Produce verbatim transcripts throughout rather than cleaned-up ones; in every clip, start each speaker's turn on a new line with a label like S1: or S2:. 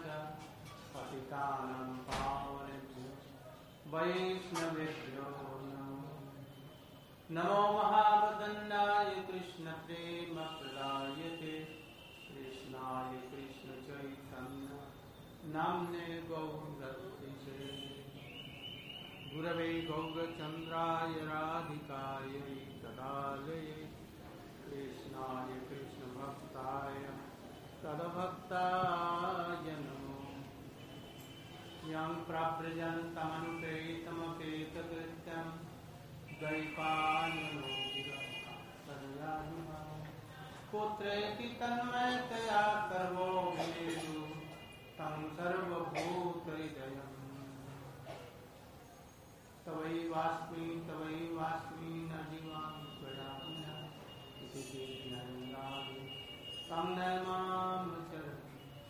S1: पतितानां पावनेभ्यो वैष्णवेभ्यो नमो नमो महावदन्नाय कृष्णप्रेमप्रदायते कृष्णाय कृष्णचैतन्य नाम्ने गौरहृषे गुरवे गौरचन्द्राय राधिकायै तदालये कृष्णाय कृष्णभक्ताय तद्भक्ताय नमो यं प्रव्रजन्तमनुपेतमपेतकृत्यं द्वैपायनो गिरः पुत्रेति तन्मयतया सर्वो विनेदु तं सर्वभूतहृदयम् तवैवास्मि तवैवास्मि न जीवामि त्वया इति ज्ञानामि तं नमामि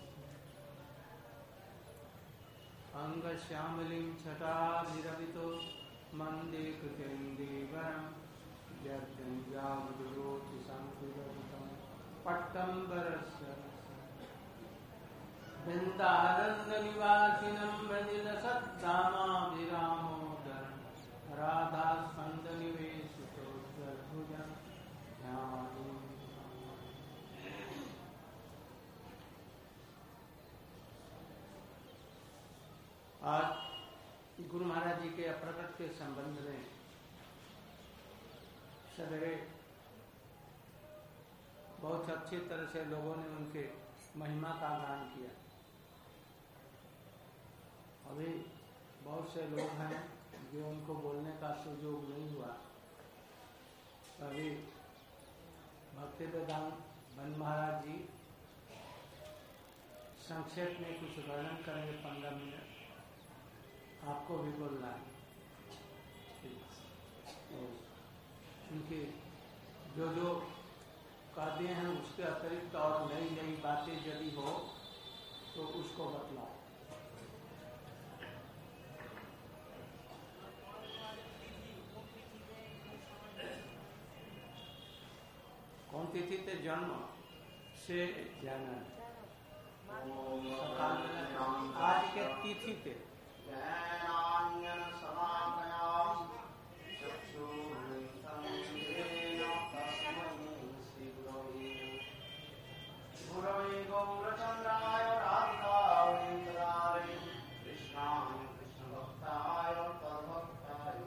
S1: अंगश्यामलिं छटाभिरवितो मन्दे कृतेन्दीवरं यद्गञ्जामधुरोति संविदधितं पट्टम्बरस्य वृन्दारण्यनिवासिनं व्रजलसद्दामाभिरामोदरं राधास्कन्दनिवेशितोज्ज्वलभुजं ध्यायामि। आज गुरु महाराज जी के अप्रकट के संबंध में सवेरे बहुत अच्छी तरह से लोगों ने उनके महिमा का गान किया। अभी बहुत से लोग हैं जो उनको बोलने का सुयोग नहीं हुआ। अभी भक्ति वेदांत बन महाराज जी संक्षेप में कुछ वर्णन करेंगे, पंद्रह मिनट आपको भी बोलना है। उनके जो जो कह दिए हैं उसके अतिरिक्त और नई नई बातें यदि हो तो उसको बतलाओ। कौन तिथि ते जन्म से जाना है। आज के तिथि थे गुरवे गौरचन्द्राय राधिकायै तदालये कृष्णाय कृष्णभक्ताय तद्भक्ताय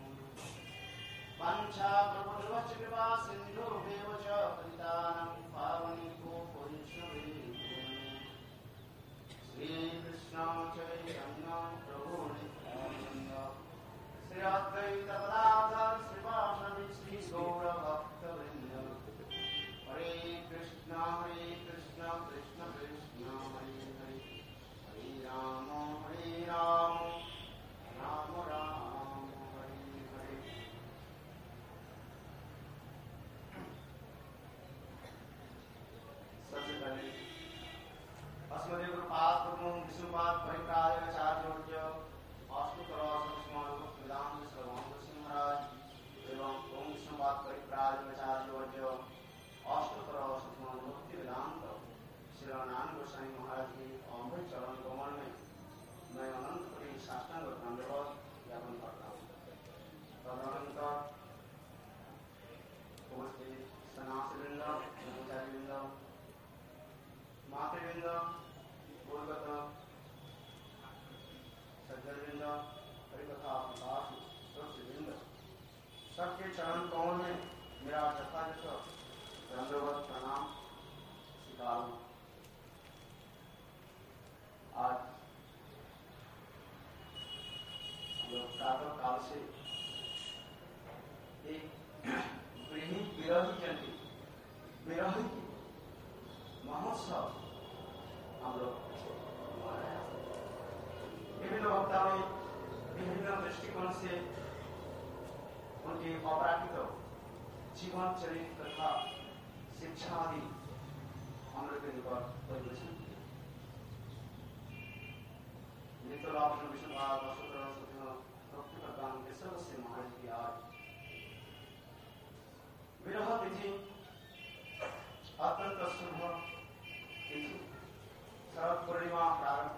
S1: वाञ्छाकल्पतरुश्च कृपा सिन्धुभ्येव च पतितानां पावनेभ्यो वैष्णवेभ्यो श्रीकृष्ण चैतन्य प्रभु नित्यानन्द श्री अद्वैत गदाधर श्रीवासदि श्री गौरभक्तवृन्द हरे कृष्ण हरे कृष्ण कृष्ण कृष्ण हरे हरे हरे राम हरे राम राम राम हरे हरे। सबसे पहले अस्मदीय गुरुपाद प्रमुख विष्णुपाद परिप्राजकाचार्य अष्टोत्तर वेदांत सर्वांग सिंह महाराज एवं ओम विष्णुपाद परिप्राजकाचार्य अष्टोत्तर भक्ति वेदांत श्री नारायण गोस्वामी महाराज के अमृत चरण कमल में मैं अनंत कोटि साष्टांग दंडवत ज्ञापन करता हूँ। तदनंतर उपस्थित सन्यासीवृंद, ब्रह्मचारीवृंद, मातृवृंद, गुरुगत सज्जनवृंद, हरिकथा वृंद सबके चरण कमल में मेरा यथायथ दंडवत प्रणाम स्वीकार। आज हम लोग प्रातः काल से एक गृहिणी विरही जयंती विरही महोत्सव हम लोग विभिन्न वक्ताओं ने विभिन्न दृष्टिकोण से उनके अपराधित जीवन चरित्र तथा शिक्षा आदि हम लोग के निकट परिवेशन नित्यलाभ विष्णुपाद भक्ति प्रदान के सर्वस्य महाराज की आज विरह तिथि अत्यंत शुभ तिथि शरद पूर्णिमा प्रारंभ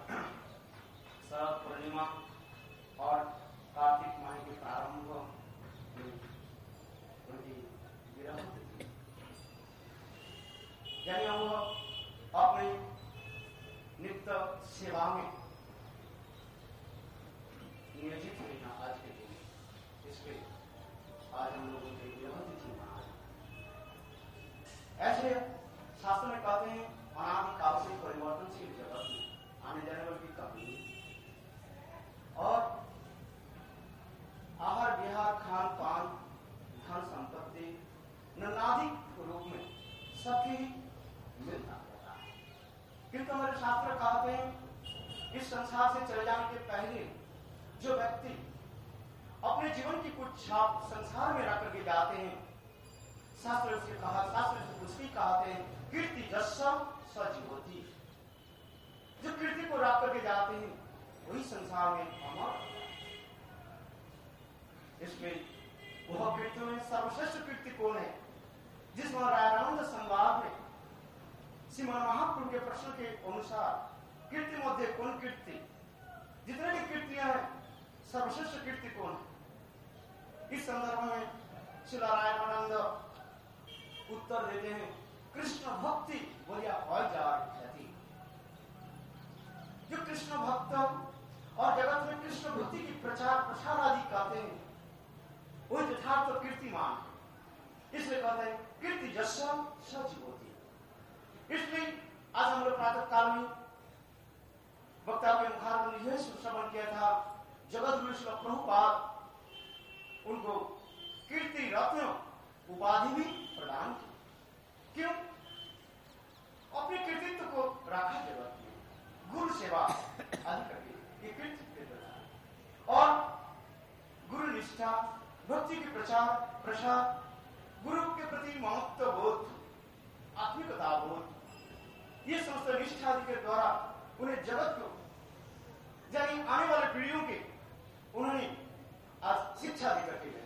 S1: सेवा में नियोजित रहना आज के दिन इस पे आज हम लोगों के बहुत ही चिंता है। ऐसे शास्त्र में कहते हैं अनादि काल से परिवर्तनशील जगत में आने जाने वाली कमी और आहार विहार खान पान धन संपत्ति नानाधिक रूप में सबकी मिलता रहता है। किंतु हमारे शास्त्र कहते हैं इस संसार से चले जाने के पहले जो व्यक्ति अपने जीवन की कुछ छाप संसार में रख करके जाते हैं, शास्त्र से कहा शास्त्र से उसकी कहते हैं कीर्ति जस्सा सजीवती। जो कीर्ति को रख करके जाते हैं वही संसार में अमर। इसमें वह कीर्ति में सर्वश्रेष्ठ कीर्ति कौन है? जिसमें रायानंद संवाद में श्रीमन महाप्रभु के प्रश्न के अनुसार कीर्ति मध्य कौन कीर्ति, जितने भी कीर्तियां हैं सर्वश्रेष्ठ कीर्ति कौन है? इस संदर्भ में श्री रायानंद उत्तर देते हैं कृष्ण भक्ति बोलिया हजार ख्याति। जो कृष्ण भक्त और जगत में कृष्ण भक्ति की प्रचार प्रसार आदि कहते हैं वही यथार्थ कीर्तिमान। इसलिए कहते हैं कीर्ति जस्सा सजीवती। इसलिए आज हम लोग प्रातः काल में वक्ता के मुखार में यह श्रवण किया था जगत गुरु श्री प्रभुपाद उनको कीर्ति रत्न उपाधि भी प्रदान की। क्यों? अपने कृतित्व को रखा जगत में गुरु सेवा आदि करके ये कृतित्व और गुरु निष्ठा भक्ति के प्रचार प्रसार गुरु के प्रति महत्व बोध आत्मिकता बोध ये समस्त निष्ठा आदि के द्वारा उन्हें जगत को यानी आने वाले पीढ़ियों के उन्होंने आज शिक्षा दी करके गए।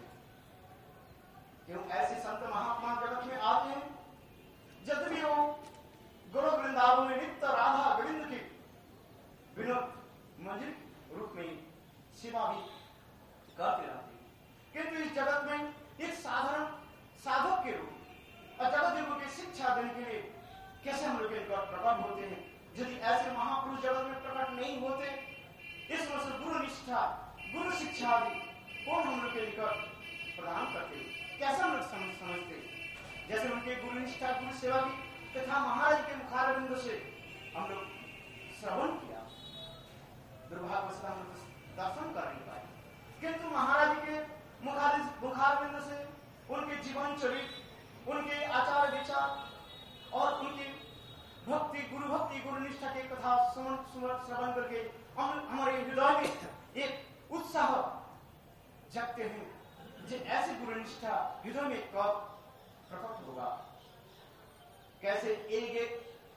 S1: क्यों ऐसे संत महात्मा जगत में आते हैं जब भी वो गुरु वृंदावन में नित्य राधा गोविंद के विनोद मंजिल रूप में सेवा भी करते रहते हैं। किंतु इस जगत में एक साधारण साधक के रूप और जगत देवों की शिक्षा देने के लिए कैसे हम लोग प्रकट होते हैं? यदि ऐसे महापुरुष जगत में प्रकट नहीं होते इसमें से गुरु निष्ठा गुरु शिक्षा आदि कौन हम लोग के निकट प्रदान करते? कैसे हम लोग समझ समझते? जैसे उनके गुरु निष्ठा गुरु सेवा की तथा महाराज के मुखारविंद से हम लोग श्रवण किया, दुर्भाग्यवश हम लोग दर्शन कर नहीं पाए। किंतु महाराज के मुखारविंद से उनके जीवन चरित्र उनके आचार विचार और उनकी भक्ति गुरु भक्ति गुरु निष्ठा के कथा श्रवण करके हम हमारे हृदय में एक उत्साह जगते हैं जो ऐसे गुरु निष्ठा हृदय में कब प्रकट होगा? कैसे एक एक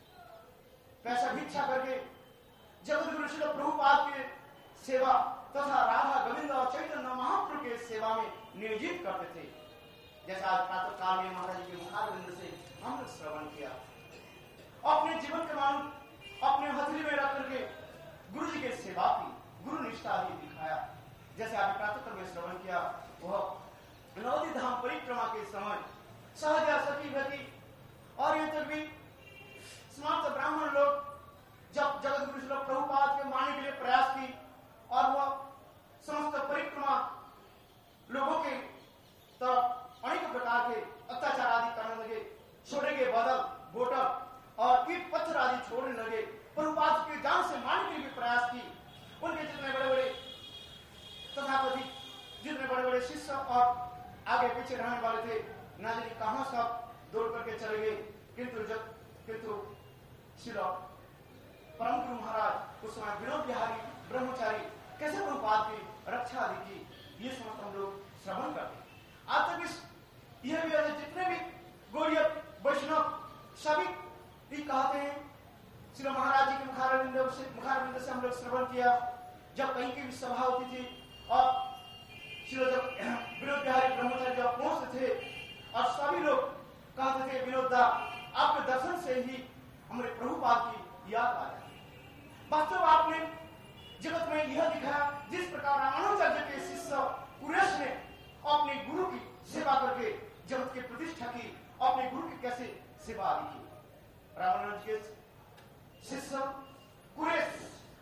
S1: पैसा भिक्षा करके जगत गुरु श्री प्रभुपाद के सेवा तथा राधा गोविंद और चैतन्य महाप्रभु के सेवा में नियोजित करते थे। जैसा आज प्रातः काल में महाराज के मुखारविंद से हमने श्रवण किया, अपने जीवन के मान अपने हथेली में रख करके गुरु जी के सेवा की गुरु निष्ठा भी दिखाया। जैसे आज प्रातः में श्रवण किया वह नवदी धाम परिक्रमा के समय सहजा सखी भक्ति और ये तक भी समस्त ब्राह्मण लोग जब जगत गुरु श्री प्रभुपाद के मानने के लिए प्रयास की और वह समस्त परिक्रमा लोगों के तरफ अनेक प्रकार के अत्याचार आदि करने लगे, छोड़े के बदल बोतल और कीट पत्थर आदि छोड़ने लगे। प्रभुपाद के जान से मारने के लिए प्रयास की। उनके जितने बड़े बड़े तथाकथित जितने बड़े बड़े शिष्य और आगे पीछे रहने वाले थे न जाने कहां सब दौड़ करके चले गए। किंतु जब किंतु श्री परम गुरु महाराज उस समय विनोद बिहारी ब्रह्मचारी कैसे प्रभुपाद की रक्षा आदि की ये समस्त हम लोग श्रवण करते। आज तक इस यह भी जितने भी गौड़िया वैष्णव सभी भी कहते हैं श्री महाराज जी के मुखारविंद से मुखारविंद से हम लोग श्रवण किया। जब कहीं की भी सभा होती थी और श्री जब विनोद बिहारी ब्रह्मचारी जब पहुंचते थे और सभी लोग कहते थे विनोद दा आपके दर्शन से ही हमारे प्रभुपाद की याद आ जाती। वास्तव आपने जगत में यह दिखाया जिस प्रकार रामानुजाचार्य के शिष्य कुरेश ने अपने गुरु की सेवा करके जगत की प्रतिष्ठा की, अपने गुरु की कैसे सेवा आदि की। रामानुज के शिष्य कुरेश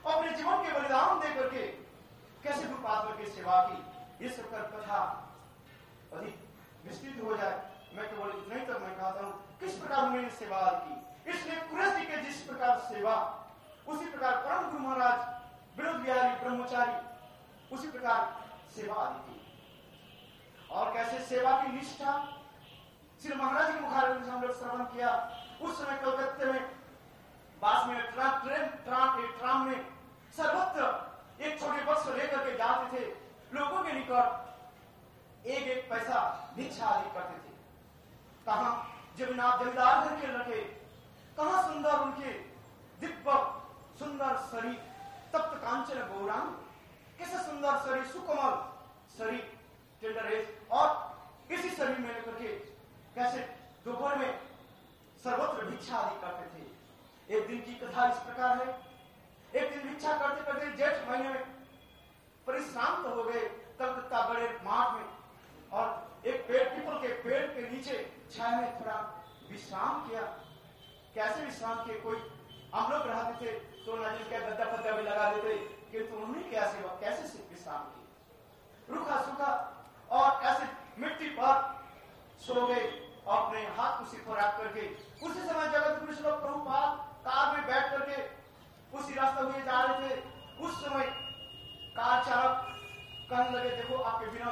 S1: ये सब कर कथा अधिक विस्तृत हो जाए, मैं केवल इतना ही तक मैं कहता हूँ किस प्रकार उन्होंने सेवा की। इसलिए कुरैशी के जिस प्रकार सेवा, उसी प्रकार परम गुरु महाराज विनोद बिहारी ब्रह्मचारी उसी प्रकार सेवा आदि की। और कैसे सेवा की निष्ठा श्री महाराज के मुखारविंद से हम लोग श्रवण किया। उस समय कलकत्ते में बास में ट्राम ट्रेन ट्राम एक ट्राम में सर्वत्र एक छोटे बक्स लेकर के जाते थे, लोगों के निकट एक एक पैसा भिक्षा आदि करते थे। कहा जमीनार जमींदार घर के लड़के, कहा सुंदर उनके दिव्य सुंदर शरीर, तप्त कांचन गौरांग, कैसे सुंदर शरीर, सुकोमल शरीर, टेंडर एज, और इसी शरीर में लेकर के कैसे दोपहर में सर्वत्र भिक्षा आदि करते थे। एक दिन की कथा इस प्रकार है, एक दिन भिक्षा करते करते जेठ महीने में परिश्रांत तो हो गए कलकत्ता बड़े माठ में, और एक पेड़ पीपल के पेड़ के नीचे छाया में थोड़ा विश्राम किया। कैसे विश्राम किए, कोई हम लोग रहते थे तो न जिनका गद्दा पद्दा भी लगा देते, किंतु उन्होंने क्या सेवा कैसे से विश्राम की, रूखा सूखा और ऐसे मिट्टी पर सो गए, अपने हाथ उसी पर रख करके। उसी समय जगत गुरु श्री प्रभुपाद कार में बैठ करके उसी रास्ते हुए जा रहे थे। उस समय कार चालक कहने लगे, देखो आपके बिना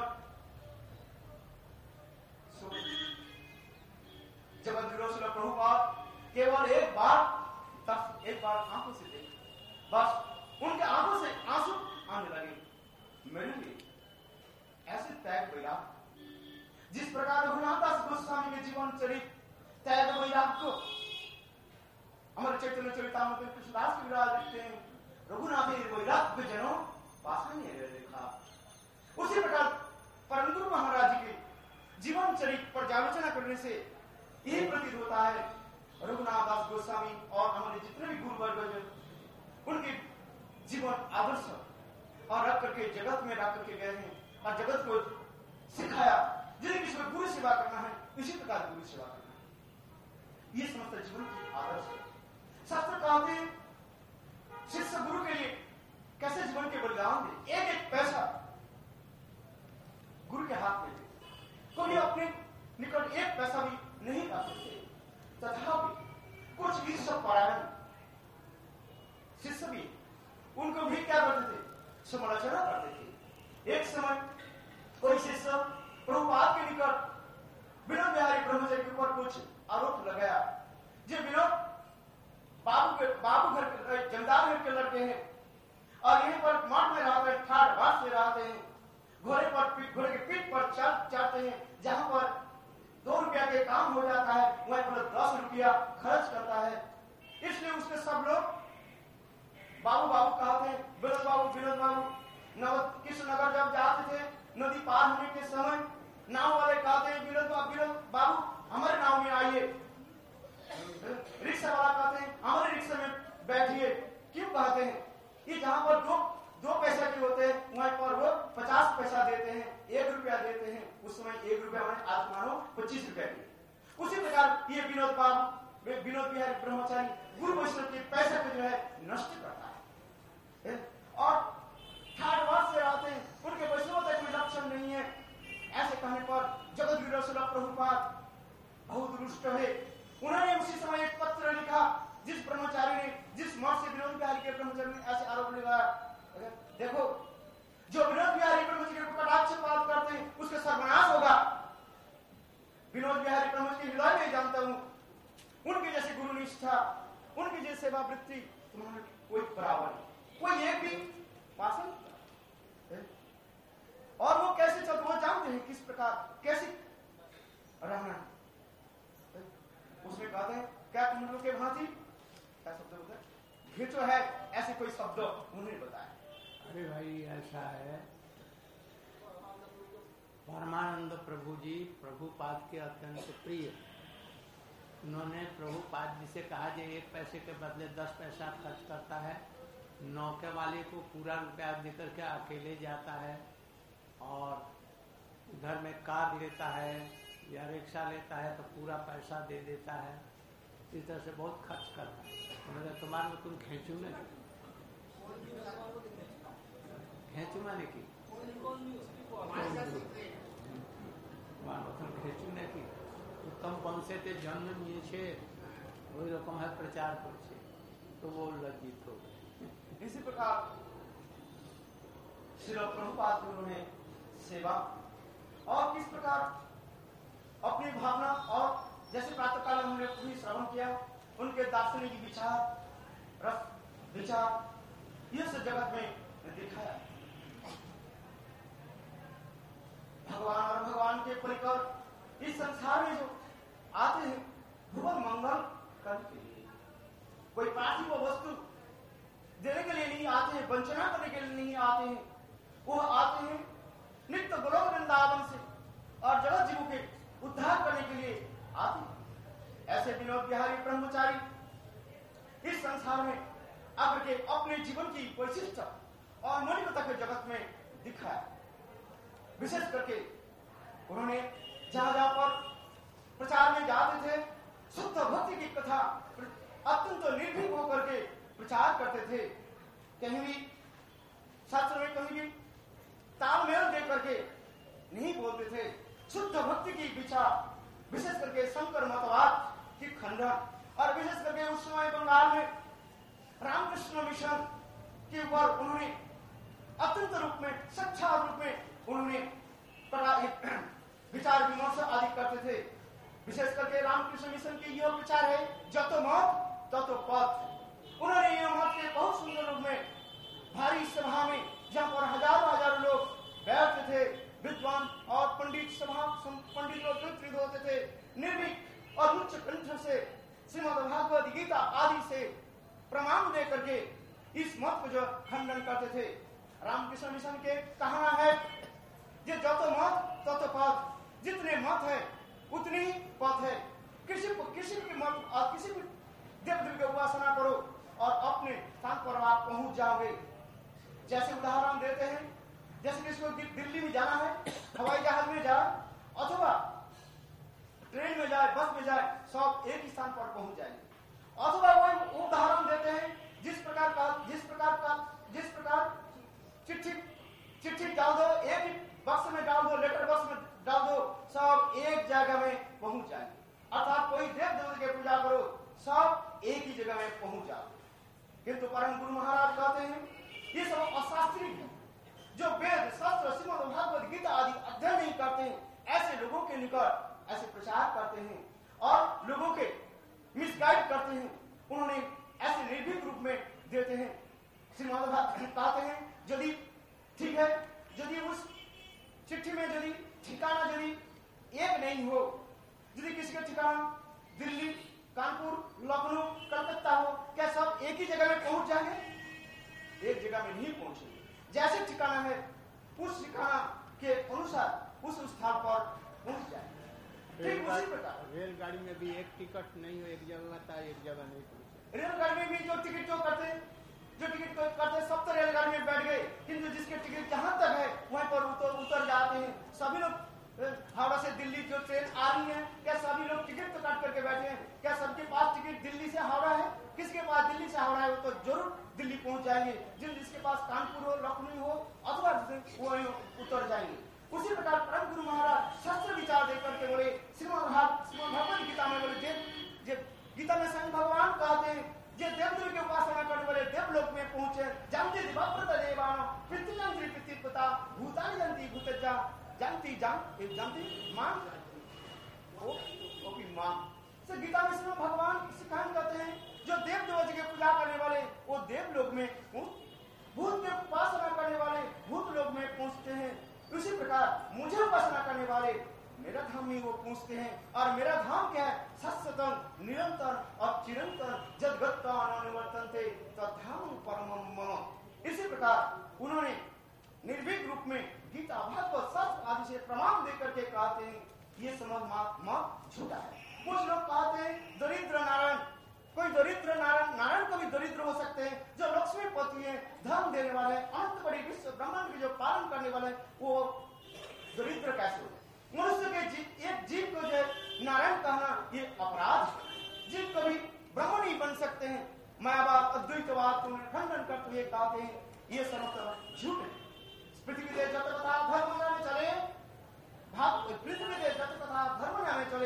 S1: जगत गुरु श्री प्रभुपाद केवल एक बार तब एक बार आंखों से देखे, बस उनके आंखों से आंसू आने लगे। मेरे लिए ऐसे त्याग वैराग, जिस प्रकार रघुनाथ दास गोस्वामी के जीवन चरित त्याग वैराग को हमारे चैतन्य चरितामृत में कृष्णदास के विराज लिखते हैं, रघुनाथ वैराग्य जनों पाषाण रेखा। उसी प्रकार परम गुरु महाराज के जीवन चरित पर आलोचना करने से यही प्रतीत होता है रघुनाथ दास गोस्वामी और हमारे जितने भी गुरु वर्ग उनके जीवन आदर्श और रख करके जगत में रख करके गए हैं और जगत को सिखाया, जिन्हें किसी गुरु सेवा करना है इसी प्रकार गुरु सेवा करना है। ये समस्त जीवन की आदर्श है। शास्त्र कहते हैं शिष्य गुरु के लिए कैसे जीवन के बलिदान दे, एक एक पैसा गुरु के हाथ में दे। कोई अपने निकट एक पैसा भी नहीं करते थे, तथापि कुछ भी सब परायण शिष्य भी उनको भी क्या करते थे, समालोचना करते थे। एक समय कोई शिष्य प्रभुपाद के निकट विनोद बिहारी ब्रह्मचारी के ऊपर कुछ आरोप लगाया। जो विनोद बाबू के बाबू घर जमींदार घर के लड़के हैं और यहीं पर मठ में रहते हैं, ठाठ बाट से रहते हैं, घोड़े पर घोड़े के पीठ पर चल चढ़ते हैं, जहां पर दो रुपया के काम हो जाता है वहीं पर दस रुपया खर्च करता है। इसलिए उसके सब लोग बाबू बाबू कहते हैं, विनोद बाबू विनोद बाबू। नव कृष्णनगर जब जाते थे नदी पार होने के समय नाव वाले कहते हैं, विनोद बाबू विनोद बाबू हमारे नाव में आइए। रिक्शा वाला कहते हैं हमारे रिक्शा में बैठिए। क्यों कहते हैं, ये जहां पर दो दो पैसा के होते हैं वहीं पर वो पचास पैसा देते हैं, एक रुपया देते हैं। उस समय एक रुपया मैंने आज मानो पच्चीस रुपया की। उसी प्रकार ये विनोद बाबू विनोद बिहारी ब्रह्मचारी गुरु वैष्णव के पैसा को जो है नष्ट करता है और ठाठ बाट से आते हैं, उनके वैष्णवता कोई लक्षण नहीं है। ऐसे कहने पर जगत गुरु श्री प्रभुपाद बहुत रुष्ट है। उन्होंने उसी समय एक पत्र लिखा, जिस ब्रह्मचारी ने जिस मठ से विनोद बिहारी के ब्रह्मचारी ने ऐसे आरोप लगाया, देखो जो विनोद बिहारी ब्रह्मचारी को कटाक्ष पात करते हैं उसका सर्वनाश होगा। विनोद बिहारी ब्रह्मचारी के हृदय में जानता हूं, उनकी जैसी गुरु निष्ठा, उनकी जैसी सेवा वृत्ति तुम्हारे कोई बराबर नहीं, कोई एक भी पास नहीं। और वो कैसे चलते, वो जानते हैं किस प्रकार कैसे रहना है। उसमें कहते हैं क्या तुम लोग के भांति क्या शब्द होता है, घिचो है, ऐसे कोई शब्द उन्होंने बताया।
S2: अरे भाई ऐसा है, परमानंद प्रभु जी प्रभुपाद के अत्यंत प्रिय। उन्होंने प्रभुपाद जी से कहा कि एक पैसे के बदले दस पैसा खर्च करता है, नौके वाले को पूरा रुपया देकर के अकेले जाता है और घर में कार लेता है या रिक्शा लेता है तो पूरा पैसा दे देता है। इस तरह से बहुत खर्च करता है। उन्होंने तुम्हारे में तुम खेचू में खेचू में नहीं की প্রথম পঞ্চেতে জন্ম নিয়েছে ওই রকম है प्रचार করছে तो वो लज्जित हो गए।
S1: इसी प्रकार श्री प्रभुपाद उन्होंने सेवा और किस प्रकार अपनी भावना और जैसे प्रातःकाल हमने पूरी श्रवण किया उनके दार्शनिक विचार रस विचार ये सब जगत में दिखाया। भगवान और भगवान के परिकर इस संसार में जो आते हैं भुवन मंगल करने के लिए, कोई पार्थिव वस्तु देने के लिए नहीं आते हैं, वंचना करने के लिए नहीं आते हैं, वो आते हैं नित्य गोलोक वृंदावन से और जगत जीवों के उद्धार करने के लिए आते हैं। ऐसे विनोद बिहारी ब्रह्मचारी इस संसार में आकर के अपने जीवन की वैशिष्ट और मौलिकता के जगत में दिखाया। विशेष करके उन्होंने जहां जहां पर प्रचार में जाते थे शुद्ध भक्ति की कथा अत्यंत निर्भीक होकर के प्रचार करते थे। कहीं भी शास्त्र में कहीं भी तालमेल दे करके नहीं बोलते थे। शुद्ध भक्ति की विचार विशेष करके शंकर मतवाद की खंडन और विशेष करके उस समय बंगाल में रामकृष्ण मिशन के ऊपर उन्होंने अत्यंत रूप में सच्चा रूप में उन्होंने विचार विमर्श आदि करते थे। विशेष करके रामकृष्ण मिशन के यह विचार है जतो मत ततो पथ। उन्होंने यह मत के बहुत सुंदर रूप में भारी सभा में जहां पर हजारों हजारों लोग बैठते थे, विद्वान और पंडित सभा पंडित लोग विस्तृत होते थे, निर्भीक और उच्च कंठ से श्रीमद् भागवत गीता आदि से प्रमाण दे करके इस मत को जो खंडन करते थे। रामकृष्ण मिशन के कहना है जो जतो मत ततो पथ, जितने मत है उतनी ही पथ है। किसी को किसी भी मत और किसी भी देव देवी की उपासना करो और अपने स्थान पर आप पहुंच जाओगे। जैसे उदाहरण देते हैं, जैसे किसी को दिल्ली में जाना है, हवाई जहाज में जाए अथवा ट्रेन में जाए, बस में जाए, सब एक ही स्थान पर पहुंच जाएंगे। अथवा वही उदाहरण देते हैं जिस प्रकार का जिस प्रकार का जिस प्रकार चिट्ठी चिट्ठी डाल दो, एक ही बक्स में डाल दो, लेटर बक्स में डाल दो, सब एक जगह में पहुंच जाएंगे। अर्थात कोई देव देवता की पूजा करो, सब एक ही जगह में पहुंच जाओ। किंतु परम गुरु महाराज कहते हैं ये सब अशास्त्रीय है। जो वेद शास्त्र श्रीमद् भागवत गीता आदि अध्ययन नहीं करते हैं, ऐसे लोगों के निकट ऐसे प्रचार करते हैं और लोगों के मिसगाइड करते हैं। उन्होंने ऐसे निर्भीक रूप में देते हैं। श्रीमद् भागवत कहते हैं यदि ठीक है, यदि उस चिट्ठी में यदि ठिकाना यदि एक नहीं हो, यदि किसी का ठिकाना दिल्ली, कानपुर, लखनऊ, कलकत्ता हो, क्या सब एक ही जगह में पहुंच जाएंगे? एक जगह में नहीं पहुंचेंगे। जैसे ठिकाना है उस ठिकाना के अनुसार उस स्थान पर पहुंच जाएंगे। ठीक उसी प्रकार
S2: रेलगाड़ी में भी एक टिकट नहीं हो, एक जगह था एक जगह नहीं पहुंचे।
S1: रेलगाड़ी में भी जो टिकट जो करते जो टिकट करते सब तो रेलगाड़ी में बैठ गए, किंतु जिसके टिकट जहां तक है वहीं पर उतर उतर जाते हैं। सभी लोग हावड़ा से दिल्ली जो ट्रेन आ रही है, क्या सभी लोग टिकट तो काट करके बैठे हैं? क्या सबके पास टिकट दिल्ली से हावड़ा है? किसके पास दिल्ली से हावड़ा है वो तो जरूर दिल्ली पहुंच जाएंगे। जिन जिसके पास कानपुर हो, लखनऊ हो अथवा वो उतर जाएंगे। उसी प्रकार परम गुरु महाराज शास्त्र विचार देकर के बोले श्रीमद् भगवत गीता में बोले गीता में स्वयं भगवान कहते हैं जे देवदेव की उपासना करने वाले देवलोक में पहुंचे जानते दिवाप्रत देवान पितृजंत्री पितृपता भूतानि जंती भूतजा जानती जान एक जानती मान ओ ओपी मान से गीता में श्री भगवान सिखान कहते हैं जो देव देवता की पूजा करने वाले वो देवलोक में भूत के उपासना करने वाले भूत लोक में पहुंचते हैं। उसी प्रकार मुझे उपासना करने वाले मेरा धाम में वो पूछते हैं। और मेरा धाम क्या है? सत्सतम निरंतर और चिरंतर जगत अनुवर्तनते तद्धाम परमम मम। इसी प्रकार उन्होंने निर्भीक रूप में गीता भागवत शास्त्र आदि से प्रमाण देकर के कहते हैं ये समझ मत झूठा है। कुछ लोग कहते हैं दरिद्र नारायण, कोई दरिद्र नारायण नारायण को भी दरिद्र हो सकते हैं। जो लक्ष्मीपति है, धन देने वाले, अनंत बड़ी विश्व ब्रह्मांड के जो पालन करने वाले वो दरिद्र कैसे हो? मनुष्य के जीव, एक जीव को जो नारायण कहना ये अपराध है। जीव कभी ब्रह्म नहीं बन सकते हैं। मायावाद अद्वैतवाद को खंडन करते हुए कहते हैं ये समस्त झूठ है। पृथ्वी दे जत कथा धर्म में चले भाग पृथ्वी दे जत कथा धर्म में चले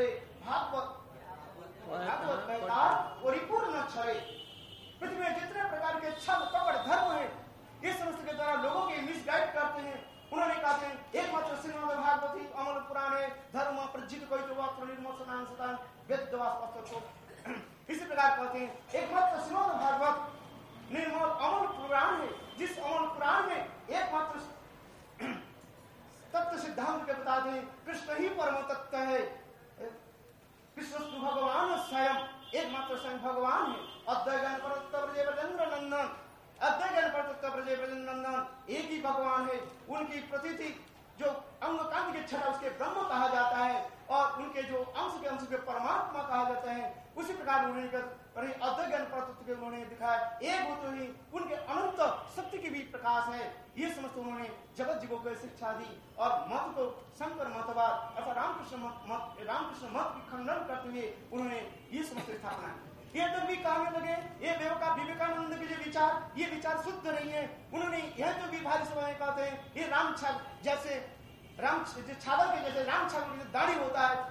S1: भागवत भागवत कहता परिपूर्ण छले। पृथ्वी में जितने प्रकार के छल कपट धर्म है, ये समस्त के द्वारा लोगों के मिसगाइड करते हैं। उन्होंने कहा एकमात्र श्रीमद् भागवती अमल पुराणे धर्म प्रजित कोई वक्र निर्मोचनान सतान वेदवास को इसी प्रकार कहते हैं एकमात्र श्रीमद् भागवत निर्मल अमल पुराण है, जिस अमल पुराण में एकमात्र तत्व सिद्धांत के बताते हैं कृष्ण ही परम तत्व है। कृष्ण भगवान स्वयं एकमात्र स्वयं भगवान है। अद्वय गणपत ब्रजे ब्रजेंद्र नंदन, अद्वय गणपत ब्रजे ब्रजेंद्र नंदन एक ही भगवान है। उनकी प्रतीति जो अंग कांग के छटा उसके ब्रह्म कहा जाता है और उनके जो अंश के अंश के परमात्मा कहा जाता है। उसी प्रकार उन्होंने अद्वय गणपत के उन्होंने दिखाया एक वो तो ही उनके अनंत शक्ति की भी प्रकाश है। ये समस्त उन्होंने जगत जीवों को शिक्षा दी और मत को शंकर मतवाद अर्थात रामकृष्ण मत रामकृष्ण मत की खंडन करते हुए उन्होंने ये समस्त स्थापना की। ये तक भी कहने लगे ये देवका विवेकानंद के जो विचार ये विचार शुद्ध नहीं है। उन्होंने यह जो भी भारी सभा में कहते हैं ये राम छाग जैसे राम छागल के जैसे राम छागल की दाढ़ी होता है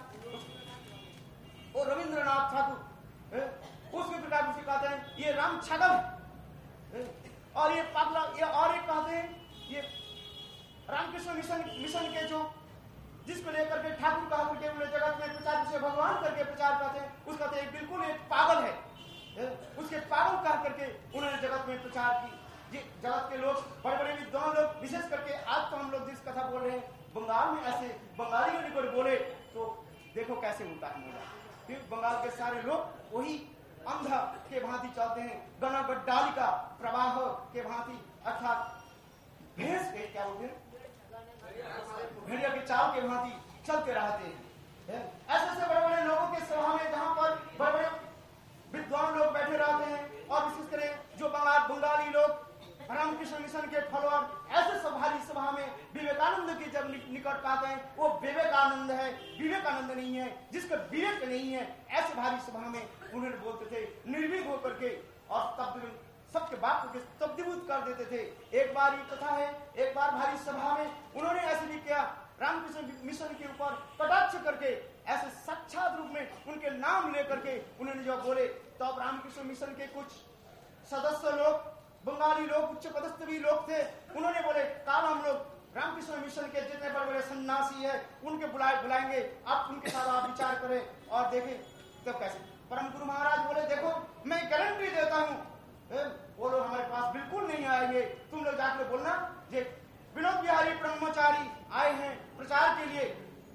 S1: और रविंद्रनाथ ठाकुर उसके प्रकार उसे कहते हैं ये राम छागल और ये पागला ये और एक कहते हैं ये रामकृष्ण मिशन मिशन के जो जिसको लेकर के ठाकुर कहा करके उन्हें जगत में प्रचार उसे भगवान करके प्रचार करते हैं उसका तो एक बिल्कुल एक पागल है। उसके पागल कह करके उन्होंने जगत में प्रचार की। जगत के लोग बड़े बड़े विद्वान लोग विशेष करके आज तो हम लोग जिस कथा बोल रहे हैं बंगाल में ऐसे बंगाली को बोले तो देखो कैसे होता है मोड़ा। फिर बंगाल के सारे लोग वही अंधा के भांति चलते हैं गना गड्डाली का प्रवाह के भांति अर्थात भैंस के क्या बोलते हैं भेड़िया के चाल के भांति चलते रहते हैं। ऐसे ऐसे बड़े बड़े लोगों के सभा में जहां पर बड़े बड़े विद्वान लोग बैठे रहते हैं और विशेष कर जो बंगाल बंगाली लोग रामकृष्ण मिशन के फॉलोअर ऐसे सभारी सभा में विवेकानंद के जब निकट पाते हैं वो विवेकानंद है विवेकानंद नहीं है जिसका विवेक नहीं है। ऐसे भारी सभा में उन्होंने बोलते थे निर्भीक होकर के और तब सबके बात को तब्दीबूत कर देते थे। एक बार ये कथा है एक बार भारी सभा में उन्होंने ऐसे भी किया रामकृष्ण मिशन के ऊपर कटाक्ष करके ऐसे साक्षात रूप में उनके नाम लेकर के उन्होंने जो बोले तब तो रामकृष्ण मिशन के कुछ सदस्य लोग बंगाली लोग उच्च पदस्थ भी लोग थे। उन्होंने बोले काल हम लोग रामकृष्ण मिशन के जितने बड़े बड़े सन्यासी है उनके बुलाए बुलाएंगे आप उनके साथ आप विचार करें और देखें तब तो कैसे। परम गुरु महाराज बोले देखो मैं गारंटी देता हूँ वो लोग हमारे पास बिल्कुल नहीं आएंगे। तुम लोग जाकर बोलना जे विनोद बिहारी ब्रह्मचारी आए हैं प्रचार के लिए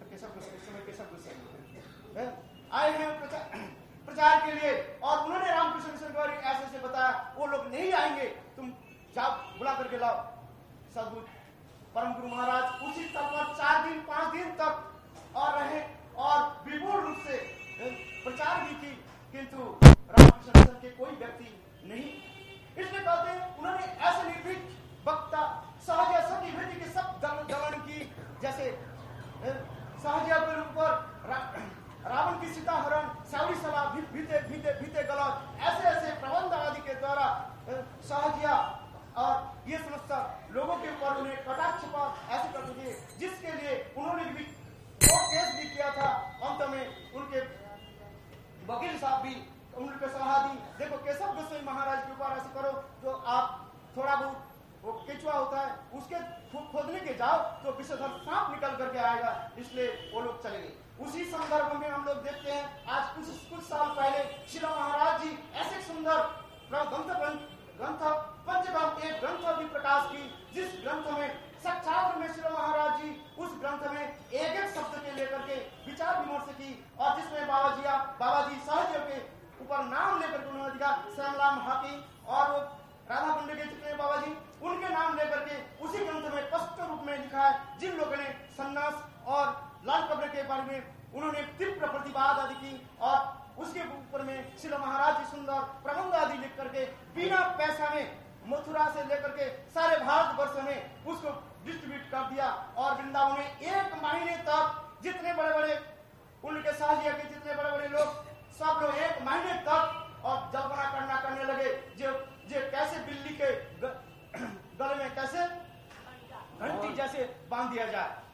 S1: आए हैं प्रचार प्रचार के लिए और उन्होंने रामकृष्ण मिशन के बारे में ऐसे ऐसे बताया वो लोग नहीं आएंगे तुम जाओ बुला करके लाओ। सदगुरु परम गुरु महाराज उसी तल पर चार दिन पांच दिन तक और रहे और विपुल रूप से प्रचार भी की किंतु रामकृष्ण मिशन के कोई व्यक्ति नहीं। इसलिए कहते हैं उन्होंने ऐसे निर्भीक वक्ता सहज सती भेदी के सब दलन की जैसे सहजिया के ऊपर रावण की सीता हरण सावरी सभा भीते भीते भीते गलत ऐसे ऐसे प्रबंध आदि के द्वारा सहजिया और ये समस्या लोगों के ऊपर उन्हें कटाक्ष पर ऐसे करते थे जिसके लिए उन्होंने भी कोर्ट केस भी किया था। अंत में उनके वकील साहब भी उनके सलाह दी देखो केशव गोस्वामी महाराज के ऊपर ऐसे करो तो आप थोड़ा बहुत वो केचुआ होता है उसके खोदने के जाओ तो विषधर सांप निकल करके आएगा इसलिए वो लोग चले गए। उसी संदर्भ में हम लोग देखते हैं आज कुछ कुछ साल पहले शिला महाराज जी ऐसे सुंदर ग्रंथ ग्रंथ पंचगम एक ग्रंथ भी प्रकाश की जिस ग्रंथ में साक्षात में शिला महाराज जी उस ग्रंथ में एक एक शब्द के लेकर के विचार विमर्श की और जिसमें बाबा जी बाबा जी सहज के ऊपर नाम लेकर के उन्होंने दिखा श्यामलाल हाकी और वो राधा कुंड के जितने बाबा जी उनके नाम लेकर के उसी ग्रंथ में स्पष्ट रूप में लिखा है। जिन लोगों ने सन्यास और लाल कब्र के बारे में उन्होंने तीव्र प्रतिवाद आदि की और उसके ऊपर में शिला महाराज जी सुंदर प्रबंध आदि लिख करके बिना पैसा में मथुरा से लेकर के सारे भारत वर्ष में उसको डिस्ट्रीब्यूट कर दिया और वृंदावन में एक महीने तक जितने बड़े बड़े उनके साजिया के जितने बड़े बड़े लोग सब लोग एक महीने तक और जल्पना करना करने लगे जो जो कैसे बिल्ली के गले में कैसे घंटी जैसे बांध दिया जाए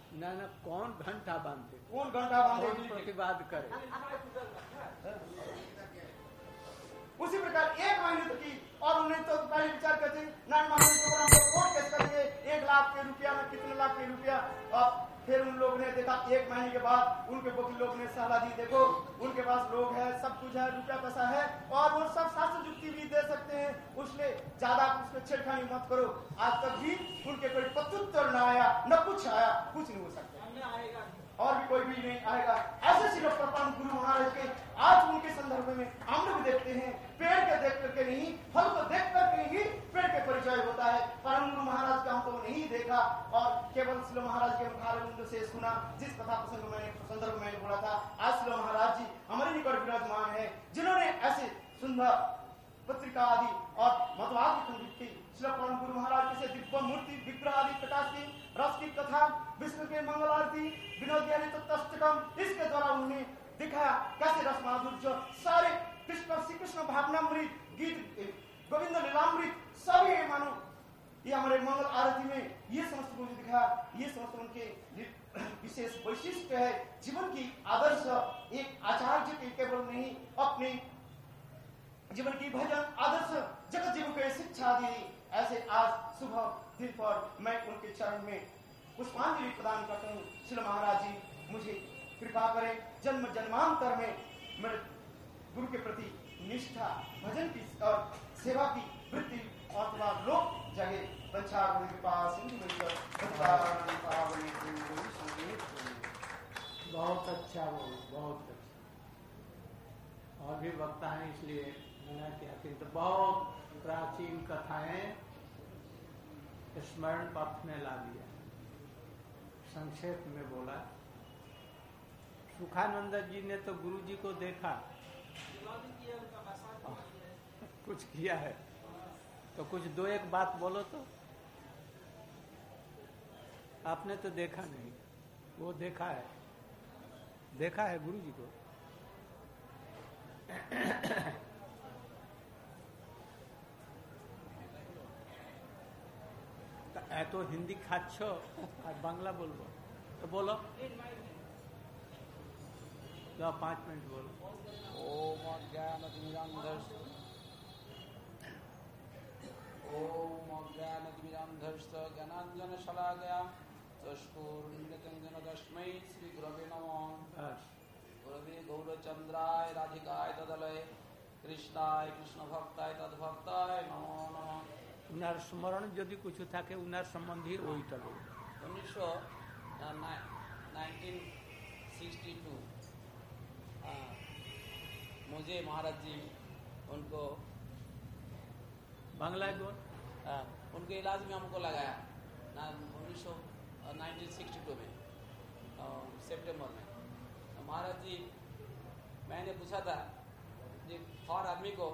S2: ना ना कौन घंटा बांधे,
S1: कौन घंटा बांधे,
S2: कौन प्रतिवाद करे।
S1: उसी प्रकार एक महीने तक की, और उन्हें तो पहले विचार करते नाइन मामले प्रोग्राम को कोर्ट केस करेंगे, एक लाख के रुपया में कितने लाख के रुपया। और फिर उन लोगों ने देखा एक महीने के बाद उनके वकील लोग ने सलाह दी, देखो उनके पास लोग है, सब कुछ है, रुपया पैसा है और वो सब शास्त्र युक्ति भी दे सकते हैं, उसने ज्यादा उसमें छेड़खानी मत करो। आज तक भी उनके कोई प्रत्युत्तर न आया, न कुछ आया, कुछ नहीं हो सकता और भी कोई भी नहीं आएगा। ऐसे श्री प्रपान गुरु महाराज के आज उनके संदर्भ में हम लोग देखते हैं, पेड़ के देख करके नहीं, फल को देख करके ही पेड़ के परिचय होता है। परम गुरु महाराज का हम तो नहीं देखा और केवल श्री महाराज के मुखारविंद से सुना, जिस कथा प्रसंग मैंने संदर्भ में बोला था। आज श्री महाराज जी हमारे निकट विराजमान है, जिन्होंने ऐसे सुंदर पत्रिका आदि और मतवाद की लिखी, श्री परम गुरु महाराज के दिव्य मूर्ति विग्रह आदि प्रकाश की, रस की कथा, विष्णु के मंगल आरती, विनोद ज्ञानी तत्वष्टकम, इसके द्वारा उन्हें दिखाया कैसे रस माधुर्य, सारे कृष्ण श्री कृष्ण भावनामृत, गीत गोविंद लीलामृत सभी मानो ये हमारे मंगल आरती में ये समस्त मुझे दिखाया। ये समस्त उनके विशेष वैशिष्ट है, जीवन की आदर्श एक आचार्य के केवल नहीं, अपने जीवन की भजन आदर्श जगत जीव को शिक्षा दी। ऐसे आज सुबह दिन पर मैं उनके चरण में पुष्पांजलि प्रदान करता हूँ। श्री महाराज जी मुझे कृपा करें, जन्म जन्मांतर में मेरे गुरु के प्रति निष्ठा, भजन की और सेवा की वृत्ति अथवा लोक जगे।
S2: बहुत अच्छा बोल, बहुत अच्छा। और भी वक्ता है इसलिए मैंने क्या किंतु बहुत प्राचीन कथाएं स्मरण पथ में ला दिया। संक्षेप में बोला, सुखानंद जी ने तो गुरु जी को देखा, कुछ किया है तो कुछ दो एक बात बोलो तो। आपने तो देखा नहीं, वो देखा है, देखा है गुरु जी को। तो हिंदी खाच्छो और बांग्ला बोलो तो बोलो, तो पांच मिनट बोलो।
S3: ओम अज्ञानतिमिरान्धस्य ओम अज्ञानतिमिरान्धस्य ज्ञानाञ्जनशलाकया चक्षुरुन्मिलितं तस्मै श्रीगुरवे नमः। गुरवे गौरचन्द्राय राधिकाय तदलय कृष्णाय कृष्णभक्ताय तद्भक्ताय नमो नमः।
S2: उनार स्मरण यदि कुछ থাকে उनार संबंधी ওইটা বলুন।
S3: उन्नीस सौ नाइनटीन सिक्सटी टू मुझे महाराज जी उनको
S2: बांग्ला बोल,
S3: उनके इलाज में हमको लगाया ना उन्नीस सौ नाइनटीन सिक्सटी टू में सितंबर में। महाराज जी मैंने पूछा था कि हर आदमी को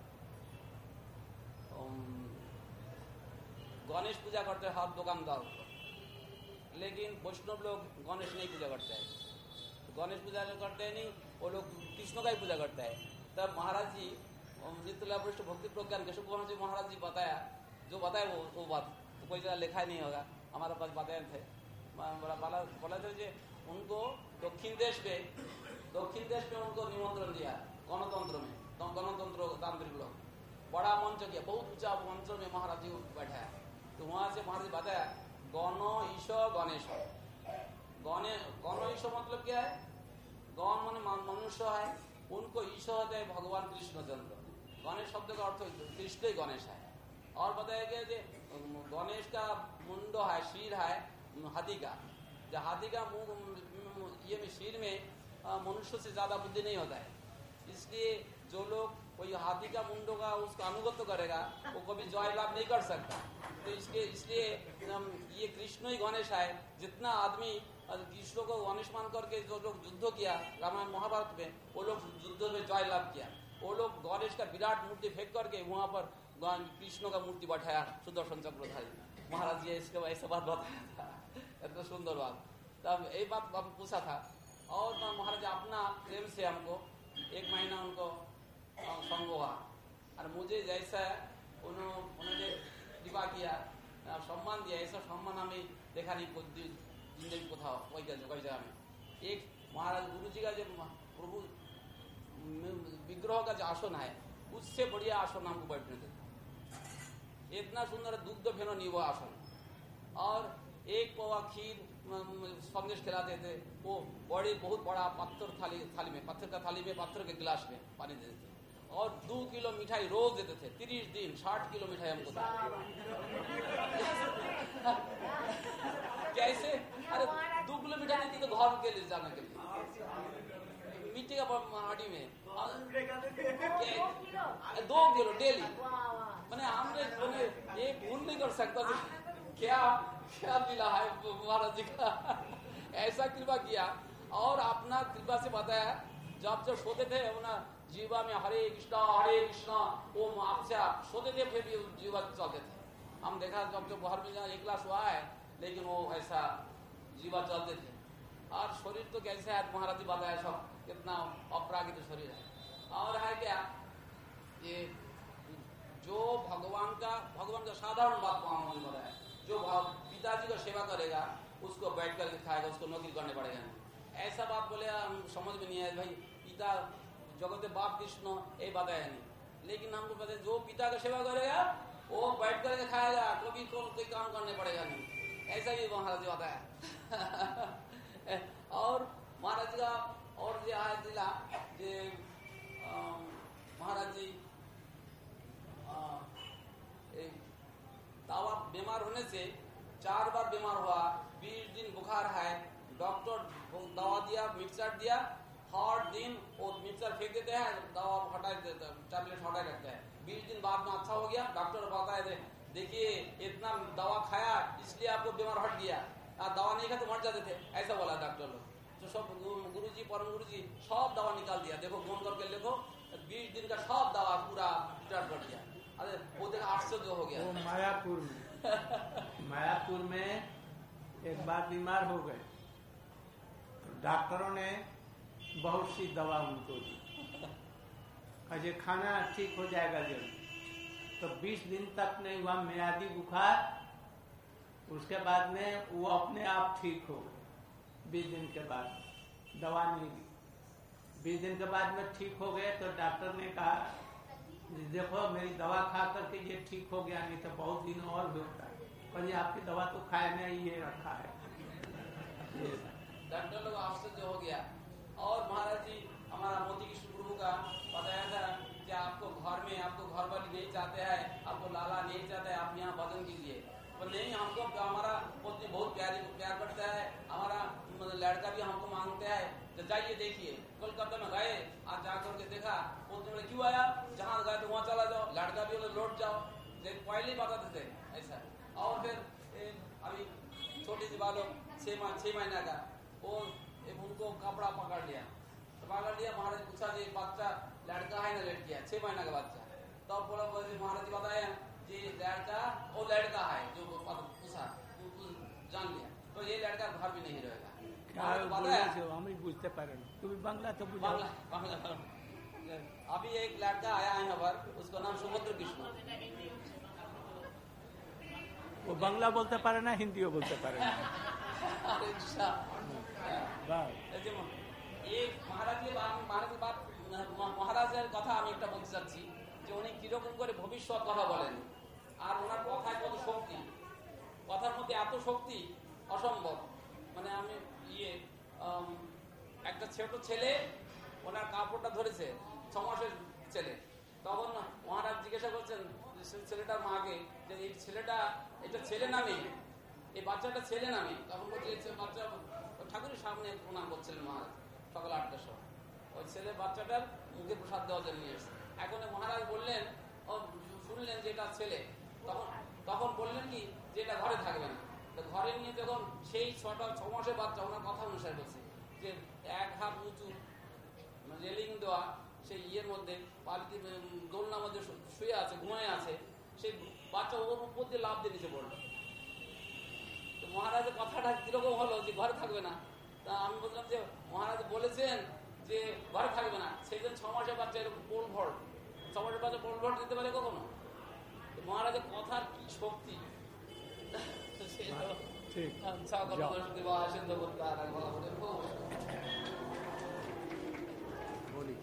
S3: गणेश पूजा करते हैं हर दुकानदार को, लेकिन वैष्णव लोग गणेश नहीं पूजा करते हैं, तो गणेश पूजा करते हैं नहीं, वो लोग कृष्ण का ही पूजा करता है। तब महाराज जी नित्य वरिष्ठ भक्ति प्रज्ञान केशव गोस्वामी जी महाराज जी बताया, जो बताया वो वो बात तो कोई जगह लिखा ही नहीं होगा, हमारे पास बताए थे। बोला बोला बोला था कि उनको दक्षिण देश में दक्षिण देश में उनको निमंत्रण दिया गणतंत्र में, तो गणतंत्र तांत्रिक लोग बड़ा मंच किया, बहुत ऊंचा मंच में महाराज जी बैठाया। तो वहां से महाराज जी बताया गण ईश गणेश। गणे गण ईश मतलब क्या है? गण माने मनुष्य है, उनको ईश होता है भगवान कृष्णचंद्र। गणेश शब्द का अर्थ कृष्ण ही गणेश है। और बताया गया कि गणेश का मुंड है, शीर है हाथी का, जो हाथी का मुंह ये शीर में मनुष्य से ज्यादा बुद्धि नहीं होता है, इसलिए जो लोग कोई हाथी का मुंडो का उसका अनुगत्य करेगा वो कभी जय लाभ नहीं कर सकता। तो इसके इसलिए ये कृष्ण ही गणेश है। जितना आदमी कृष्ण को गणेश मान करके जो लोग युद्ध किया रामायण महाभारत में, वो लोग युद्ध में जय लाभ किया। वो लोग गणेश का विराट मूर्ति फेंक करके वहां पर कृष्ण का मूर्ति बैठाया सुदर्शन चक्रधारी। महाराज जी इसके ऐसा बात बताया था, इतना सुंदर बात। तब यही बात हम पूछा था। और महाराज अपना प्रेम से हमको एक महीना उनको संग हुआ, और मुझे जैसा उन्होंने कृपा किया सम्मान दिया, ऐसा सम्मान हमें देखा नहीं जिंदगी को था वही वही जगह में एक महाराज गुरु जी का जो प्रभु विग्रह का जो आसन है उससे बढ़िया आसन हमको बैठने देते, इतना सुंदर दुग्ध फेनो नहीं वो आसन, और एक पवा खीर संदेश खिलाते थे, वो बड़ी बहुत बड़ा पत्थर थाली थाली में पत्थर का थाली में पत्थर के गिलास में पानी देते थे, और दो किलो मिठाई रोज देते थे, तीस दिन साठ किलो मिठाई हमको था। कैसे? अरे दो किलो मिठाई देती तो घर के लिए जाने के लिए मिट्टी का हांडी में दो किलो डेली, मैंने हमने ये भूल नहीं कर सकता क्या क्या मिला है महाराज जी का। ऐसा कृपा किया और अपना कृपा से बताया, जब जब सोते थे अपना जीवा में हरे कृष्णा हरे कृष्णा ओम आपसे आप सोते थे, फिर भी जीवा चलते थे। हम देखा जब जब घर में जहाँ एक क्लास हुआ है, लेकिन वो ऐसा जीवा चलते थे। और शरीर तो कैसे है महाराज जी बताया, सब कितना अपरागित शरीर है। और है क्या ये जो भगवान का भगवान का साधारण बात को हम बताया, जो पिताजी का सेवा करेगा उसको बैठ करके खाएगा, उसको नौकरी करने पड़ेगा नहीं। ऐसा बात बोले हम समझ में नहीं आए भाई, पिता जगत बाप कृष्ण ये बताया नहीं, लेकिन हमको पता है जो पिता का सेवा करेगा वो बैठ करके खाएगा, कभी कोई काम करने पड़ेगा नहीं। ऐसा भी महाराज जी बताया। और महाराज जी का और जो आज जिला जे महाराज जी दावा बीमार होने से चार बार बीमार हुआ, बीस दिन बुखार है, डॉक्टर दवा दिया, मिक्सर दिया, हर दिन वो मिक्सर फेंक देते हैं, दवा हटा देते हैं, टैबलेट हटा रखते हैं। बीस दिन बाद में अच्छा हो गया, डॉक्टर बताए दे देखिए इतना दवा खाया इसलिए आपको बीमार हट गया, दवा नहीं खा तो मर जाते थे, ऐसा बोला डॉक्टर लोग। तो सब गुरु जी परम गुरु जी सब दवा निकाल दिया, देखो फोन करके देखो बीस दिन का सब दवा पूरा रिटर्न कर दिया। अरे वो देखा आश्चर्य हो गया।
S2: वो मायापुर में मायापुर में एक बार बीमार हो गए, डॉक्टरों ने बहुत सी दवा उनको दी, अजय खाना ठीक हो जाएगा जल्दी। तो बीस दिन तक नहीं हुआ, मियादी बुखार, उसके बाद में वो अपने आप ठीक हो गए। बीस दिन के बाद दवा नहीं दी, बीस दिन के बाद में ठीक हो गए। तो डॉक्टर ने कहा देखो मेरी दवा खा करके ये ठीक हो गया, नहीं तो बहुत दिन और भी होता है। पर ये आपकी दवा तो खाए नहीं, ये रखा है।
S3: डॉक्टर लोग आश्चर्य हो गया। और महाराज जी हमारा मोती कृष्ण प्रभु का बताया था कि आपको घर में आपको घर वाली नहीं चाहते हैं, आपको लाला नहीं चाहते है, आप यहाँ भजन कीजिए। पर नहीं, हमको हमारा पत्नी बहुत प्यारी प्यार करता है, हमारा लड़का भी हमको मांगते हैं, तो जाइए देखिए। कोलकाता में गए, आज जाकर के देखा, पत्नी बोले क्यों आया, जहाँ गए तो वहाँ चला जाओ, लड़का भी बोले लौट जाओ, पहले ही बताते थे ऐसा। और फिर अभी छोटी सी बालक छह माह छह महीना का, वो उनको कपड़ा पकड़ लिया, तो पकड़ लिया, महाराज पूछा जी बच्चा लड़का है ना लड़की है, छह महीना का बच्चा। तब तो बोला महाराज जी बताया जी लड़का वो लड़का है, जो पूछा जान लिया, तो ये लड़का घर भी नहीं रहेगा।
S2: हम बुझते पारे तुम्हें बांग्ला तो
S3: बांग्ला बांग्ला। अभी एक लड़का आया है यहाँ पर, उसका नाम सुभद्र कृष्ण।
S2: वो बांग्ला बोलते पारे ना, हिंदी बोलते पारे ना।
S3: এই মহারাজের মহারাজের বাপ মহারাজের কথা আমি একটা বলতে চাচ্ছি যে উনি কিরকম করে ভবিষ্যৎ কথা বলেন, আর ওনার কথায় কত শক্তি, কথার মধ্যে এত শক্তি অসম্ভব। মানে আমি ইয়ে একটা ছোট ছেলে ওনার কাপড়টা ধরেছে, ছ মাসের ছেলে, তখন মহারাজ জিজ্ঞাসা করছেন ছেলেটার মাকে যে এই ছেলেটা এটা ছেলে না মেয়ে, এই বাচ্চাটা ছেলে না মেয়ে। তখন বলছে বাচ্চা ঠাকুরের সামনে প্রণাম করছিলেন মহারাজ সকাল আটটার সময়, ওই ছেলে বাচ্চাটার মুখে প্রসাদ দেওয়ার জন্য নিয়ে এসছে। এখন মহারাজ বললেন, ও শুনলেন যে এটা ছেলে, তখন তখন বললেন কি যে এটা ঘরে থাকবে না। তো ঘরে নিয়ে যখন সেই ছটা ছ মাসের বাচ্চা ওনার কথা অনুসারে বলছে যে এক হাত উঁচু রেলিং দেওয়া সেই ইয়ের মধ্যে পালকি দোলনার মধ্যে শুয়ে আছে, ঘুমায় আছে, সেই বাচ্চা ওর উপর দিয়ে লাভ দিয়ে নিচে পড়লো। তো মহারাজের কথাটা কিরকম হলো যে ঘরে থাকবে না। তা আমি বললাম যে মহারাজ বলেছেন যে ঘরে থাকবে না, সেই জন্য ছ মাসের বাচ্চা এরকম পোল ভর, ছ মাসের বাচ্চা পোল ভর দিতে পারে কখনো? মহারাজের কথার কি শক্তি,
S2: ठीक
S3: सागर
S2: जाओ।
S3: दिवा सिंधु बुद्धार
S2: बोलिए।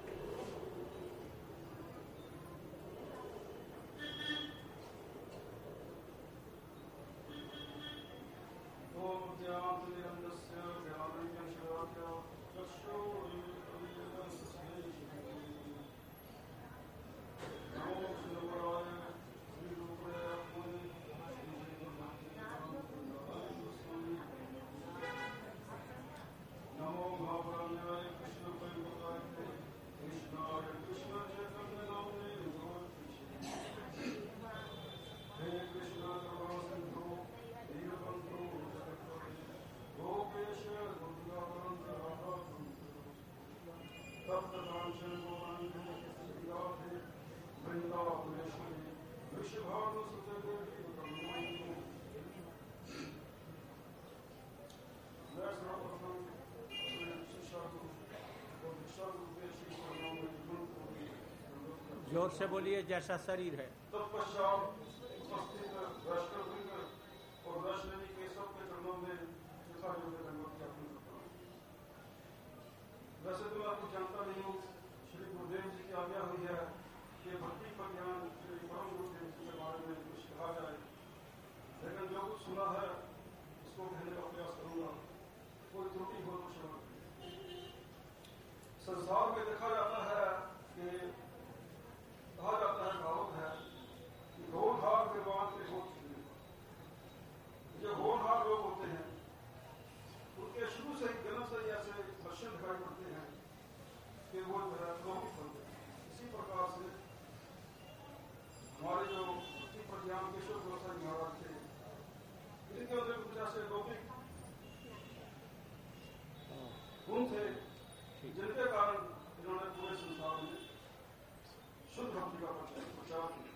S2: जोर से बोलिए, जैसा शरीर है।
S4: तत्पश्चात उपस्थित राष्ट्रवृंद और दर्शनी केशव के चरणों में यथायोग्य दंडवत ज्ञापन करता हूं। वैसे तो मैं आपको जानता नहीं हूँ, श्री गुरुदेव जी की आज्ञा हुई है कि भक्ति पर ज्ञान श्री परम गुरुदेव जी के बारे में कुछ कहा जाए, लेकिन जो कुछ सुना है उसको कहने का प्रयास करूंगा। कोई त्रुटि हो तो क्षमा करिए। संसार में देखा जाता है कि कहा जाता है, कहावत है कि होनहार विद्वान के होठ छिलने। जो होनहार लोग होते हैं उनके शुरू से ही जन्म से ही ऐसे लक्षण दिखाई पड़ते हैं कि वो जो है लौकिक बनते हैं। इसी प्रकार से हमारे जो भक्ति प्रज्ञान केशव गोसाई महाराज थे, इनके अंदर कुछ ऐसे लौकिक गुण थे जिनके कारण इन्होंने पूरे संसार में शुद्ध भक्ति का प्रचार किया।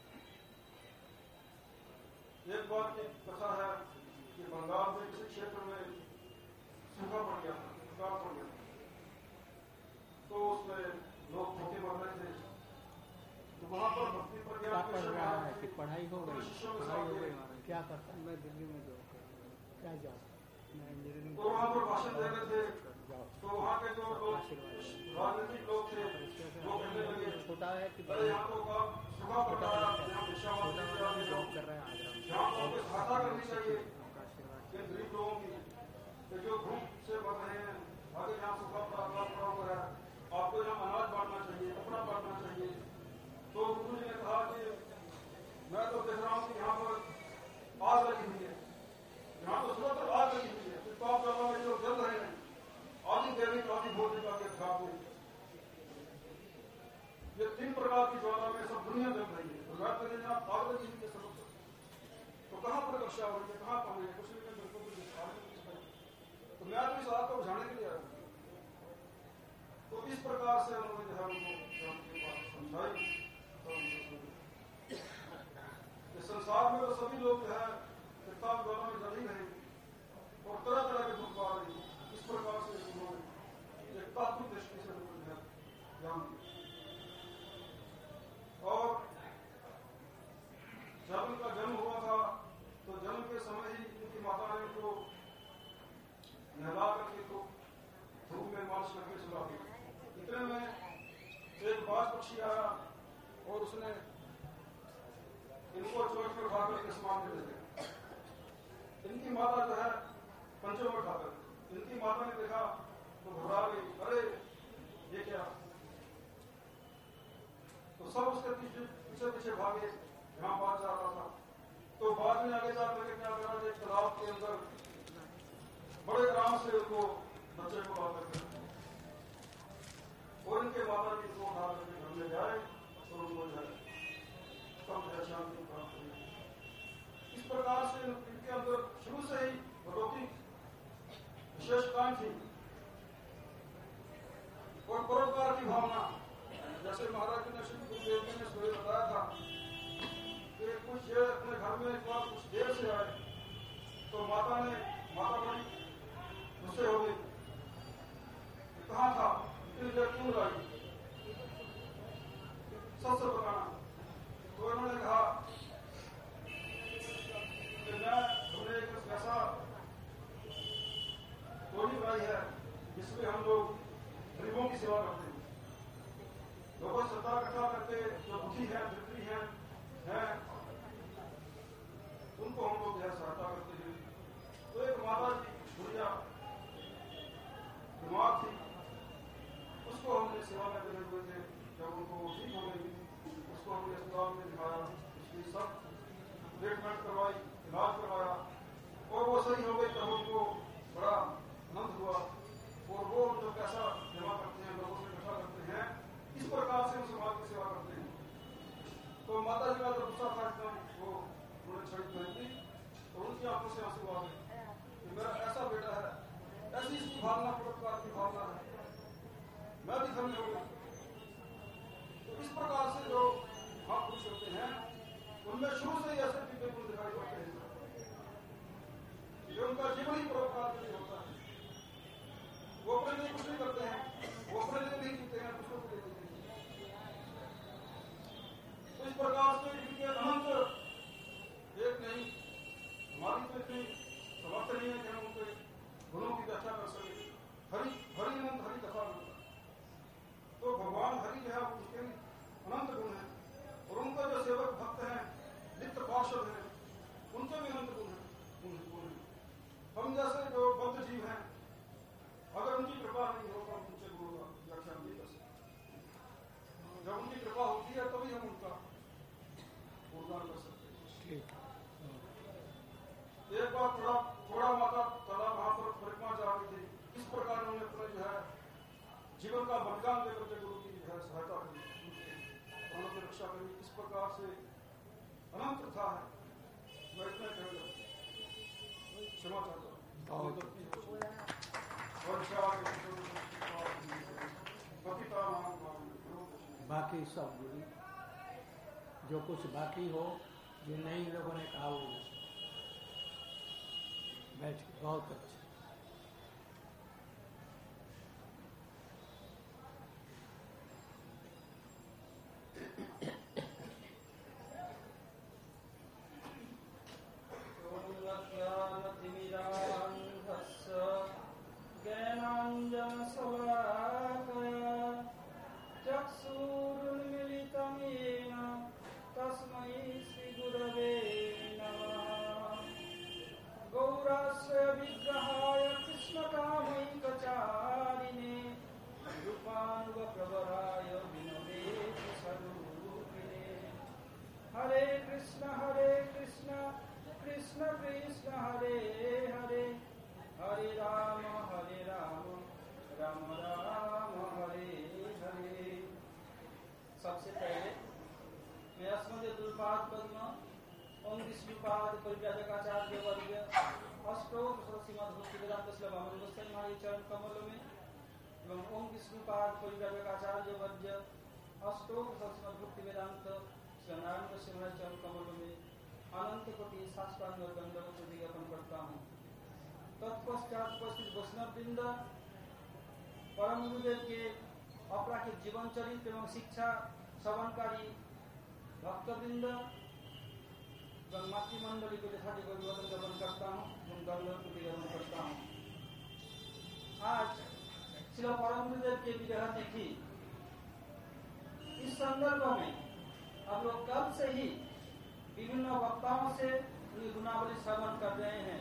S4: एक बार की कथा है कि बंगाल में किसी क्षेत्र में सूखा पड़ गया था, दुकाल पड़ गया था, तो उसमें लोग भूखे मर रहे थे। तो वहां पर भक्ति प्रज्ञान
S2: क्या पढ़ रहा है कि पढ़ाई हो गई? पढ़ाई हो गई। क्या करता है?
S5: मैं दिल्ली में जॉब कर रहा हूँ।
S2: क्या जॉब?
S5: मैं इंजीनियरिंग।
S4: तो वहां पर भाषण दे रहे थे, तो वहां के जो लोग राजनीतिक लोग थे वो कहने लगे,
S2: छोटा है कि
S4: अरे यहाँ तो का सुखा पड़ रहा है, यहाँ भिक्षा मांगने के लिए
S2: जॉब कर रहा है आगरा में।
S4: यहाँ तो हमें सहायता करनी चाहिए
S5: का आशीर्वाद।
S4: कि गरीब लोगों की, कि जो भूख से मर रहे हैं, आगे यहाँ सुखा पड़ा पड़ा हुआ है, आपको यहाँ अनाज बांटना चाहिए, कपड़ा बांटना चाहिए। तो गुरु जी ने कहा कि मैं तो देख रहा हूँ कि यहाँ पर आग लगी हुई है, यहाँ तो सुबह तक आग लगी हुई है, फिर तो आप में जो जल रहे हैं आदि देवी आदि भोजन का के खराब हुई। ये तीन प्रकार की ज्वाला में सब दुनिया जल रही है। तो मैं कहते हैं आप आग लगी हुई है सब, तो कहाँ पर रक्षा हो रही है, कहाँ पानी है, कुछ नहीं, बिल्कुल कुछ नहीं। तो मैं तो इस आग को बुझाने के लिए आया हूँ। तो इस प्रकार से उन्होंने जो है उनको समझाई। तो संसार में तो सभी लोग जो है किताब ज्वाला में जल ही रहे और तरह तरह के दुख पा रहे हैं। इस प्रकार से उन्होंने एक तात्विक दृष्टि से उनको ज्ञान दिया। और जब उनका जन्म हुआ था तो जन्म के समय ही उनकी माता ने उनको नहला करके तो धूप में मालिश करके सुला दी। इतने में एक बाज पक्षी आया और उसने इनको चोट पर उठा करके आसमान में ले गया। इनकी माता जो है पंचों में उठा कर, इनकी माता ने देखा तो घबरा गई, अरे ये क्या। तो सब उसके पीछे पीछे पीछे भागे, यहाँ बाज जा रहा था। तो बाज में आगे जाकर के क्या करा, एक तालाब के अंदर बड़े आराम से उनको बच्चे को आकर के और इनके माता जी को उठा करके घर में जाए और उनको जाए तब शांति प्राप्त हुई। इस प्रकार से इनके अंदर शुरू से ही अलौकिक विशेषताएं थी और परोपकार की भावना। जैसे महाराज जी ने श्री गुरुदेव जी ने सुबह बताया था कि कुछ ये अपने घर में एक बार कुछ देर से आए तो माता ने माता बड़ी गुस्से हो गई, कहाँ था, इतनी देर क्यों लाई, सच से बताना। तो इन्होंने कहा कि मैं हमने एक ऐसा भावना परोपकार की भावना है, मैं भी धन्य हूँ। तो इस प्रकार से जो महापुरुष होते हैं उनमें शुरू से ही ऐसे दिव्य गुण दिखाई पड़ते हैं कि उनका जीवन ही परोपकार के लिए होता है। वो अपने लिए कुछ नहीं करते हैं, वो अपने लिए नहीं जीते हैं, दूसरों को देते हैं। तो इस प्रकार से इनके अनंत एक नहीं, हमारी तो इतनी समर्थ नहीं है कि हम उनके गुणों की व्याख्या कर सके। हरि हरि अनंत हरि कथा होता है। तो भगवान हरि जो है उसके अनंत गुण है और उनका जो सेवक भक्त है, नित्य पार्षद है, उनके भी अनंत गुण है। हम जैसे जो बद्ध जीव हैं, अगर उनकी कृपा नहीं हो तो हम उनसे गुणों का व्याख्या नहीं कर सकते। जब उनकी कृपा होती है तभी हम उनका गुणगान कर सकते हैं। एक बार थोड़ा थोड़ा माता तालाब वहां पर परिक्रमा जा रही थी। इस प्रकार उन्होंने अपने जो है जीवन का बलिदान देकर के गुरु की जो है सहायता करी, प्राणों की रक्षा करी। इस प्रकार से अनंत था है। मैं इतना कहकर क्षमा चाहता हूँ।
S2: बाकी सब गुरु जो कुछ बाकी हो, ये नहीं लोगों ने कहा वो बैठ बहुत अच्छा।
S6: अनंत कोटि साष्टांग दंडवत ज्ञापन करता हूँ। तत्पश्चात उपस्थित वैष्णव वृंद, परम गुरुदेव के अपराखित जीवन चरित्र एवं शिक्षा श्रवणकारी भक्तवृंद एवं मातृमंडली को यथार्थ अभिवादन ज्ञापन करता हूँ एवं दंडवत ज्ञापन करता हूँ। आज श्री परम गुरुदेव के विग्रह तिथि, इस संदर्भ में आप लोग कल से ही विभिन्न वक्ताओं से उनकी गुणावली श्रवण कर रहे हैं।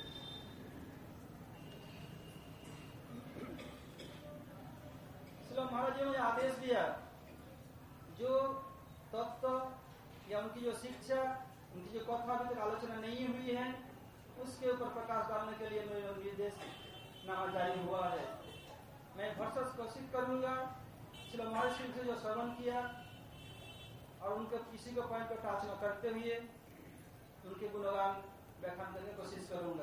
S6: श्रील महाराज जी ने आदेश दिया, जो तत्व या उनकी जो शिक्षा, उनकी जो कथा अभी तक आलोचना नहीं हुई है, उसके ऊपर प्रकाश डालने के लिए मेरा निर्देश नामा जारी हुआ है। मैं भरसक कोशिश करूंगा श्रील महाराज सिंह से जो श्रवण किया और उनके किसी को पॉइंट पर टाच न करते हुए उनके गुणगान व्याख्यान करने की कोशिश करूंगा।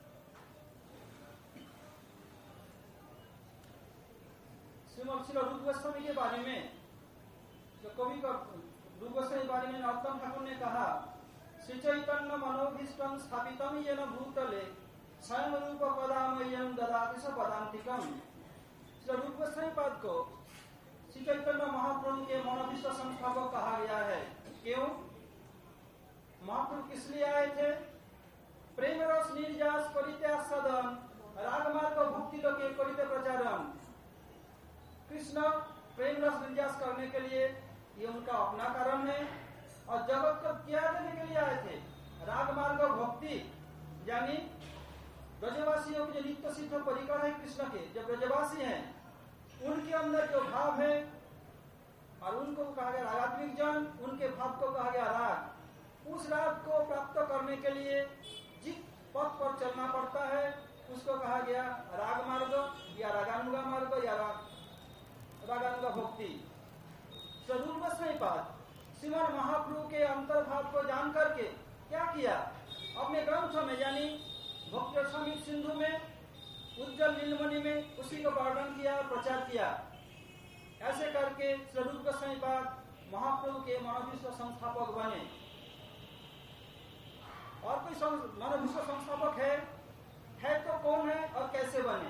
S6: श्रीमद श्री रूप गोस्वामी के बारे में, जो कवि का रूप गोस्वामी के बारे में नरोत्तम ठाकुर ने कहा, श्री चैतन्य मनोभीष्टम स्थापितम येन भूतले स्वयं रूप पदामय्यम ददाति स पदांतिकम। श्री रूप गोस्वामी पद को श्री चैतन्य महाप्रभु के मनोभीष्ट संस्थापक कहा गया है। क्यों? महाप्रभु किस लिए आए थे? प्रेम रस निर्यास परित्याग सदन रागमार्ग भक्ति लोके करिते प्रचारम। कृष्ण प्रेम रस निर्यास करने के लिए ये उनका अपना कारण है और जगत को क्या देने के लिए आए थे? रागमार्ग भक्ति, यानी ब्रजवासियों के जो नित्य सिद्ध परिकर है कृष्ण के, जो ब्रजवासी हैं उनके अंदर जो भाव है, और उनको कहा गया रागात्मिक जन, उनके भाव को कहा गया राग। उस राग को प्राप्त करने के लिए जिस पथ पर चलना पड़ता है उसको कहा गया राग मार्ग या रागानुगा मार्ग या राग रागानुगा भक्ति। स्वरूप में बात श्रीमद महाप्रभु के अंतर्भाव को जान करके क्या किया, अपने ग्रंथों में यानी भक्ति समीप सिंधु में उज्जवल नीलमणि में उसी को वर्णन किया और प्रचार किया। ऐसे करके स्वरूप गोस्वामी पाद महाप्रभु के मनोविश्व संस्थापक बने। और कोई मनोविश्व संस्थापक है है तो कौन है और कैसे बने?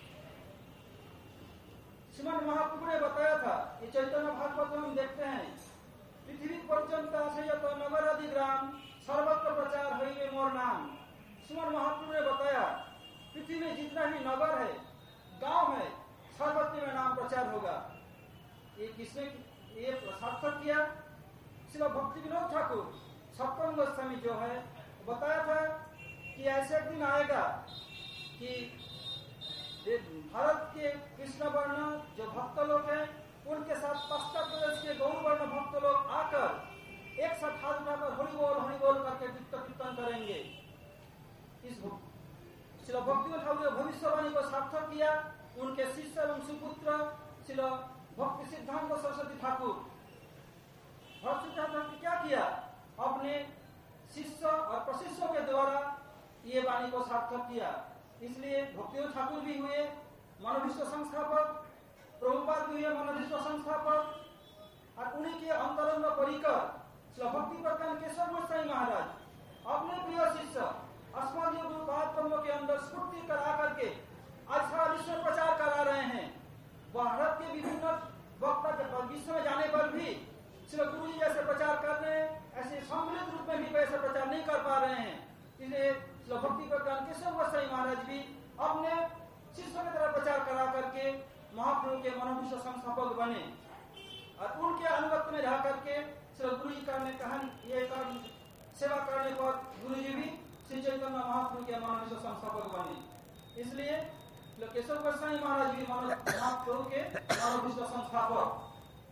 S6: श्रीमद् महाप्रभु ने बताया था, ये चैतन्य भागवत में हम देखते हैं, पृथ्वी पर्यंत आश्रयत नगर आदि ग्राम सर्वत्र प्रचार होइबे मोर नाम। श्रीमद् महाप्रभु ने बताया पृथ्वी में जितना ही नगर है, गांव है, सर्वत्र में नाम प्रचार होगा। ये किसने ये सार्थक किया? श्री भक्ति विनोद ठाकुर सप्तम गोस्वामी जो है बताया था कि ऐसे एक दिन आएगा कि भारत के कृष्ण वर्ण जो भक्त लोग हैं उनके साथ पश्चिम प्रदेश के गौर वर्ण भक्त लोग आकर एक साथ हाथ उठाकर हरि बोल हरि बोल करके कीर्तन करेंगे। इस श्री भक्ति ठाकुर भविष्यवाणी को सार्थक किया। उनके शिष्य एवं सुपुत्र श्री भक्ति सिद्धांत सरस्वती ठाकुर भक्ति ठाकुर ने क्या किया? अपने शिष्य और प्रशिष्यों के द्वारा ये वाणी को सार्थक किया। इसलिए भक्ति ठाकुर भी हुए मनोविश्व संस्थापक, प्रभुपाद भी हुए मनोविश्व संस्थापक, और उन्हीं के अंतरंग परिकर श्री भक्ति प्रकाश केशव गोस्वामी महाराज अपने प्रिय शिष्य अस्मदीय गुरु पाद के अंदर स्फूर्ति करा करके आज सारा विश्व में प्रचार करा रहे हैं। भारत के विभिन्न वक्ता विश्व में जाने पर भी श्री गुरु जी जैसे प्रचार कर रहे हैं, ऐसे सम्मिलित रूप में भी वैसे प्रचार नहीं कर पा रहे हैं। इसलिए श्री भक्ति प्रकाश केशव गोस्वामी महाराज भी अपने शिष्यों की तरह प्रचार करा करके महाप्रभु के मनोविश्व संस्थापक बने और उनके अनुगत्य में रह करके श्री गुरु जी का ने कहा ये कर सेवा करने पर गुरु जी भी श्री चैतन्य महाप्रभु के मनोविश्व संस्थापक बने। इसलिए केशव गोस्वामी महाराज भी महाप्रभु के मनोविश्व संस्थापक।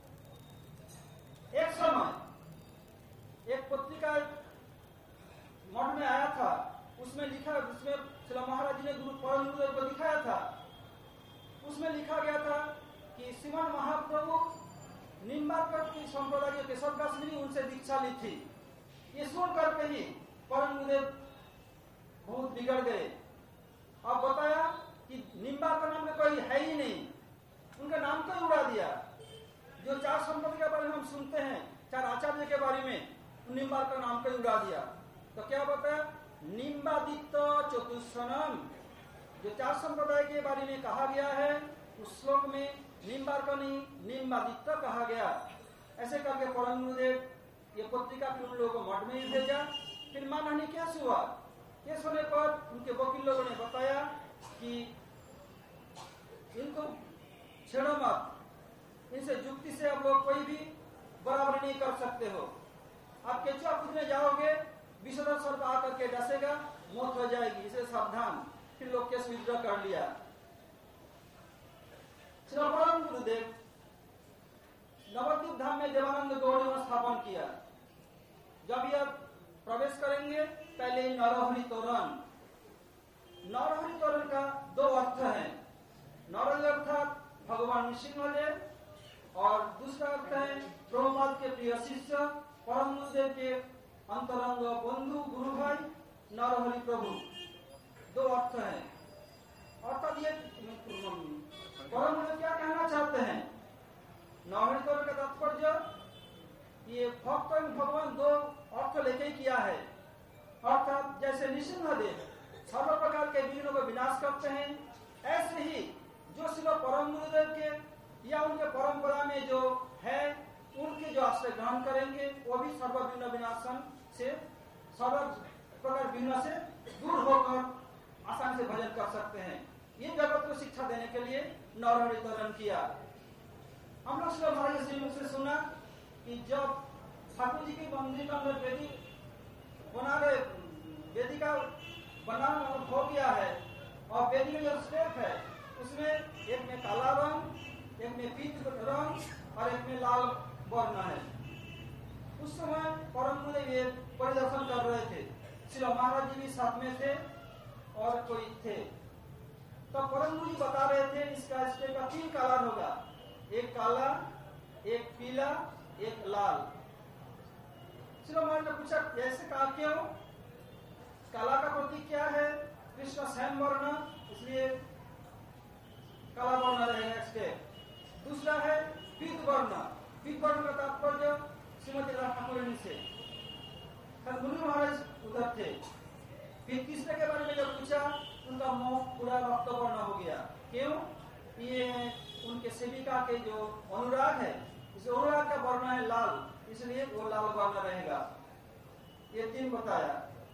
S6: एक समय एक पत्रिका मठ में आया था, उसमें लिखा उसमें श्री महाराज जी ने गुरु परम गुरुदेव को दिखाया था। उसमें लिखा गया था कि श्रीमद् महाप्रभु निम्बार्कर की संप्रदाय के केशवदास ने उनसे दीक्षा ली थी। ये सुन करके ही परम गुरुदेव बहुत बिगड़ गए। अब बताया कि निम्बार्कर नाम में कोई है ही नहीं, उनका नाम को उड़ा दिया। जो चार संपत्ति के बारे में हम सुनते हैं, चार आचार्य के बारे में, निम्बार्कर नाम को उड़ा दिया। तो क्या बताया? निम्बादित्य चतुष्सनम, जो चार संप्रदाय के बारे में कहा गया है उस श्लोक में निम्बार्कर नहीं निम्बादित्य कहा गया। ऐसे करके परम गुरुदेव ये पत्रिका फिर उन लोगों को मठ में ही भेजा। फिर मानहानि क्या हुआ? केस होने पर उनके वकील लोगों ने बताया कि इनको छेड़ो मत, इनसे जुक्ति से आप लोग कोई भी बराबरी नहीं कर सकते हो। आप केचुआ पूछने जाओगे विषधर सर्प आकर के डसेगा, मौत हो जाएगी, इसे सावधान। फिर लोग केस विड्रॉ कर लिया। श्री परम गुरुदेव नवद्वीप धाम में देवानंद गौड़ ने स्थापन किया। जब यह प्रवेश करेंगे पहले ही नरहरि तोरण। नरहरि तोरण का दो अर्थ है। नरहरि अर्थात भगवान नृसिंहदेव और दूसरा अर्थ है प्रभुपाद के प्रिय शिष्य परम गुरुदेव के अंतरंग बंधु गुरु भाई नरहरि प्रभु, दो अर्थ है। अर्थात ये परम गुरुदेव क्या कहना चाहते हैं? नरहरि तोरण का तात्पर्य ये भक्त एवं भगवान दो अर्थ लेके किया है। अर्थात जैसे नृसिंहदेव सर्व प्रकार के विघ्नों को विनाश करते हैं, ऐसे ही जो श्री परम गुरुदेव के या उनके परंपरा में जो है उनके जो आश्रय ग्रहण करेंगे वो भी सर्व विघ्न विनाशन से सर्व प्रकार विघ्न से दूर होकर आसानी से भजन कर सकते हैं। ये जगत को शिक्षा देने के लिए नरहरि तोरण किया। हम लोग श्री महाराज श्री मुख से सुना कि जब ठाकुर जी के मंदिर का अंदर वेदी बना रहे, वेदी का बनाना हो गया है और वेदी में जो स्टेप है उसमें एक में काला रंग, एक में पीत रंग और एक में लाल वर्ण है। उस समय परम गुरुदेव ये परिदर्शन कर रहे थे। श्री महाराज जी भी साथ में थे और कोई थे। तो परम गुरु जी बता रहे थे इसका स्टेप का तीन कलर होगा, एक काला, एक पीला, एक लाल। श्री महाराज ने पूछा ऐसे कहा क्यों? काला का प्रतीक क्या है? कृष्ण स्वयं वर्ण, इसलिए वर्ण, फिर वर्ण का तात्पर्य श्रीमती राधा ठाकुरानी से। गुरु महाराज उधर थे। फिर तीसरे के बारे में जब पूछा, उनका मुंह पूरा रक्त वर्ण हो गया। क्यों? ये उनके सेविका के जो अनुराग है, इस अनुराग का वर्ण है लाल, इसलिए वो लाल वर्ण रहेगा। ये तीन बताया।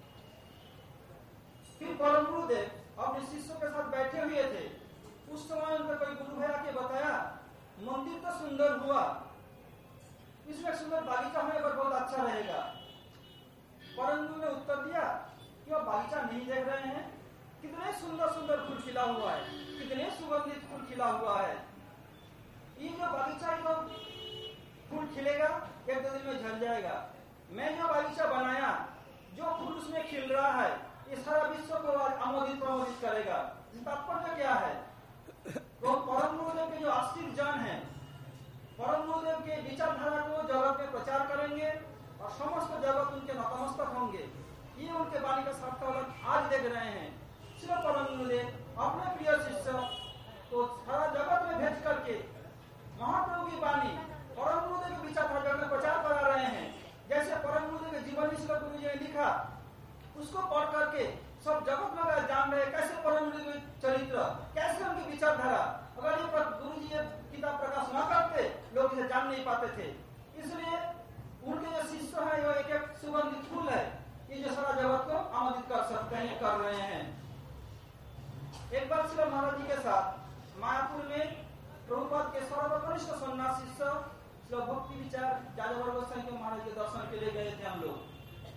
S6: फिर परम गुरुदेव अपने शिष्यों के साथ बैठे हुए थे। उस समय उनका कोई गुरु भाई आके बताया, मंदिर तो सुंदर हुआ, इसमें सुंदर बागीचा होने पर बहुत अच्छा रहेगा। परम गुरु ने उत्तर दिया कि वह बागीचा नहीं देख रहे हैं, कितने सुंदर सुंदर फूल खिला हुआ है, कितने सुगंधित फूल खिला हुआ है। ये जो बागीचा है तो फूल खिलेगा, एक दो दिन में झड़ जाएगा। मैं जो बागीचा बनाया, जो फूल उसमें खिल रहा है, ये सारा विश्व को आमोदित प्रमोदित करेगा। तात्पर्य क्या है? तो परम गुरुदेव के जो आश्रित जन है, परम गुरुदेव के विचारधारा को जगत में प्रचार करेंगे और समस्त जगत उनके नतमस्तक होंगे। ये उनके वाणी का सार्थक आज देख रहे हैं। श्री परम गुरुदेव अपने प्रिय शिष्य को सारा जगत में भेज करके महाप्रभु की वाणी परम गुरुदेव के विचारधारा में प्रचार करा रहे हैं। जैसे परम गुरुदेव के जीवन में गुरु जी ने लिखा, उसको पढ़ करके सब जगत में जान रहे कैसे परम गुरु के चरित्र, कैसे उनकी विचारधारा। अगर ये गुरु जी किताब प्रकाश न करते, लोग इसे जान नहीं पाते थे। इसलिए उनके जो शिष्य है, वो एक एक सुगंधित फूल है, ये जो सारा जगत को आमोदित कर सकते हैं, कर रहे हैं। एक बार श्री महाराज जी के साथ मायापुर में प्रभुपाद के सर्वकनिष्ठ सन्यास शिष्य श्री भक्ति विचार जादव गोस्वामी के महाराज के दर्शन के लिए गए थे हम लोग।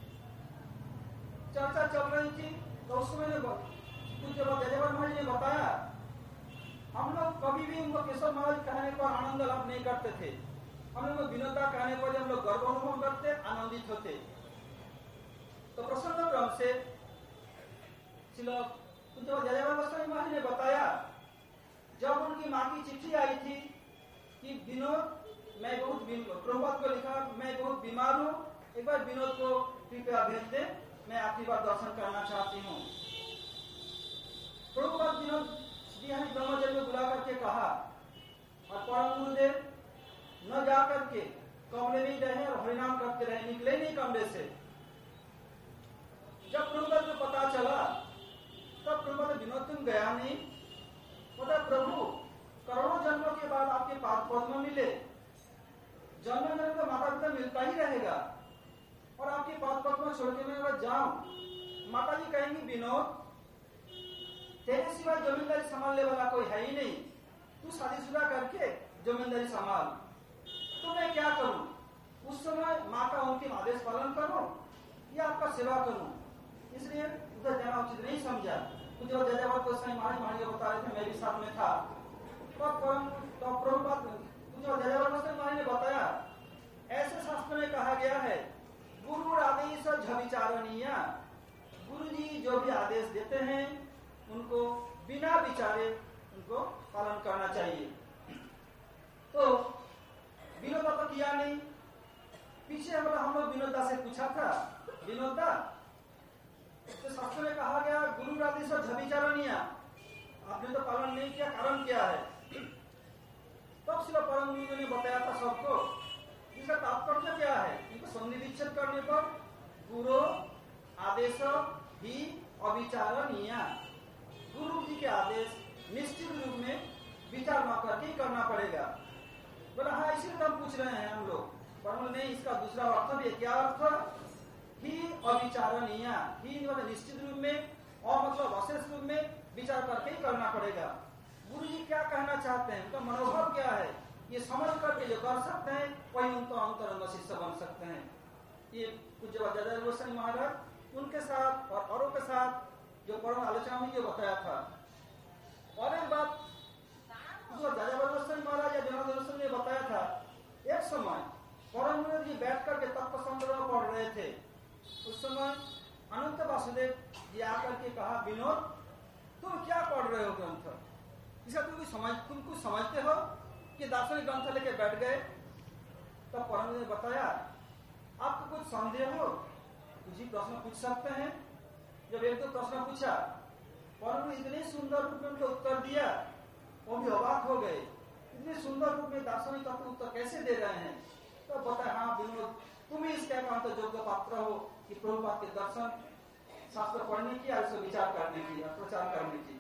S6: चर्चा चल रही थी, तो उस समय कुछ जब जादव महाराज ने बताया, हम लोग कभी भी उनको केशव महाराज कहने पर आनंद लाभ नहीं करते थे। हम लोग विनोदता कहने पर हम लोग गर्व अनुभव करते, आनंदित होते। तो प्रसन्न क्रम से जादव गोस्वामी महाराज ने बताया, जब उनकी माँ की चिट्ठी आई थी कि विनोद, मैं बहुत प्रभुपाद को लिखा, मैं बहुत बीमार हूँ, एक बार विनोद को कृपया भेज दे, मैं आखिरी बार दर्शन करना चाहती हूँ। प्रभुपाद विनोद जी हमें ब्रह्मचर्य में बुला करके कहा, और परम गुरुदेव न जा करके कमरे में रहे और हरिनाम करते रहे, निकले नहीं कमरे से। जब प्रभुपाद को पता चला, तब प्रभुपाद विनोद तुम गया नहीं, बोला प्रभु करोड़ों जन्मों के बाद आपके पाद पद्म मिले, जन्म जन्म का माता पिता मिलता ही रहेगा, और आपके पाद पद्म छोड़ के मैं अगर जाऊं, माता जी कहेंगी विनोद तेरे सिवा जमींदारी संभालने वाला कोई है ही नहीं, तू शादीशुदा करके जमींदारी संभाल, तो मैं क्या करूं? उस समय माँ का अंतिम आदेश पालन करूं या आपका सेवा करूं? इसलिए उधर जाना उचित नहीं समझा। कुछ जजावत को महाराज महाराज बता रहे थे, मैं भी साथ में था। तो प्रभुपाद जजावत महाराज ने बताया, ऐसे शास्त्र में कहा गया है, गुरु आदेश झविचारणीय, गुरु जी जो भी आदेश देते हैं उनको बिना विचारे उनको पालन करना चाहिए। तो विनोदा तो किया नहीं। पीछे हमारा हम लोग विनोदा से पूछा था, विनोदा तो शास्त्र में कहा गया गुरु आदेश झविचारणीय, आपने तो पालन नहीं किया, कारण क्या है? तब श्री परम गुरु ने बताया था सबको, इसका तात्पर्य क्या है? इनको संधि विच्छेद करने पर गुरु आदेश ही अविचारणीय, गुरु जी के आदेश निश्चित रूप में विचार न करके करना पड़ेगा। बोला हाँ, इसी हम पूछ रहे हैं हम लोग, पर नहीं, इसका दूसरा अर्थ भी है। क्या अर्थ? ही अविचारणीय, ही मतलब निश्चित रूप में, और मतलब अशेष रूप में विचार करके ही करना पड़ेगा। गुरु जी क्या कहना चाहते हैं, उनका मनोभाव क्या है, ये समझ करके जो कर सकते हैं वही उनको अंतरंग शिष्य बन सकते हैं। ये कुछ जब जादव गोस्वामी महाराज उनके साथ और औरों के साथ जो परम आलोचना हुई, जो बताया था। और एक बात जादव गोस्वामी महाराज या जनार्दन गोस्वामी ने बताया था, एक समय परम गुरु जी बैठ करके तत्व संग्रह पढ़ रहे थे। उस समय अनंत वासुदेव जी आकर के कहा, विनोद तुम क्या पढ़ रहे हो ग्रंथ, इसका तुम कुछ समझ तुम कुछ समझते हो कि दार्शनिक ग्रंथ लेके बैठ गए? तब परम ने बताया, आपको कुछ संदेह हो कुछ ही प्रश्न पूछ सकते हैं। जब एक दो प्रश्न पूछा, परम ने इतने सुंदर रूप में उनको उत्तर दिया, वो भी अवाक हो गए। इतने सुंदर रूप में दार्शनिक तत्व उत्तर कैसे दे रहे हैं? तो बताए हाँ विनोद, तुम ही इसके एकांत योग्य पात्र हो कि प्रभुपाद के दर्शन शास्त्र पढ़ने की और उसको विचार करने की और प्रचार करने की।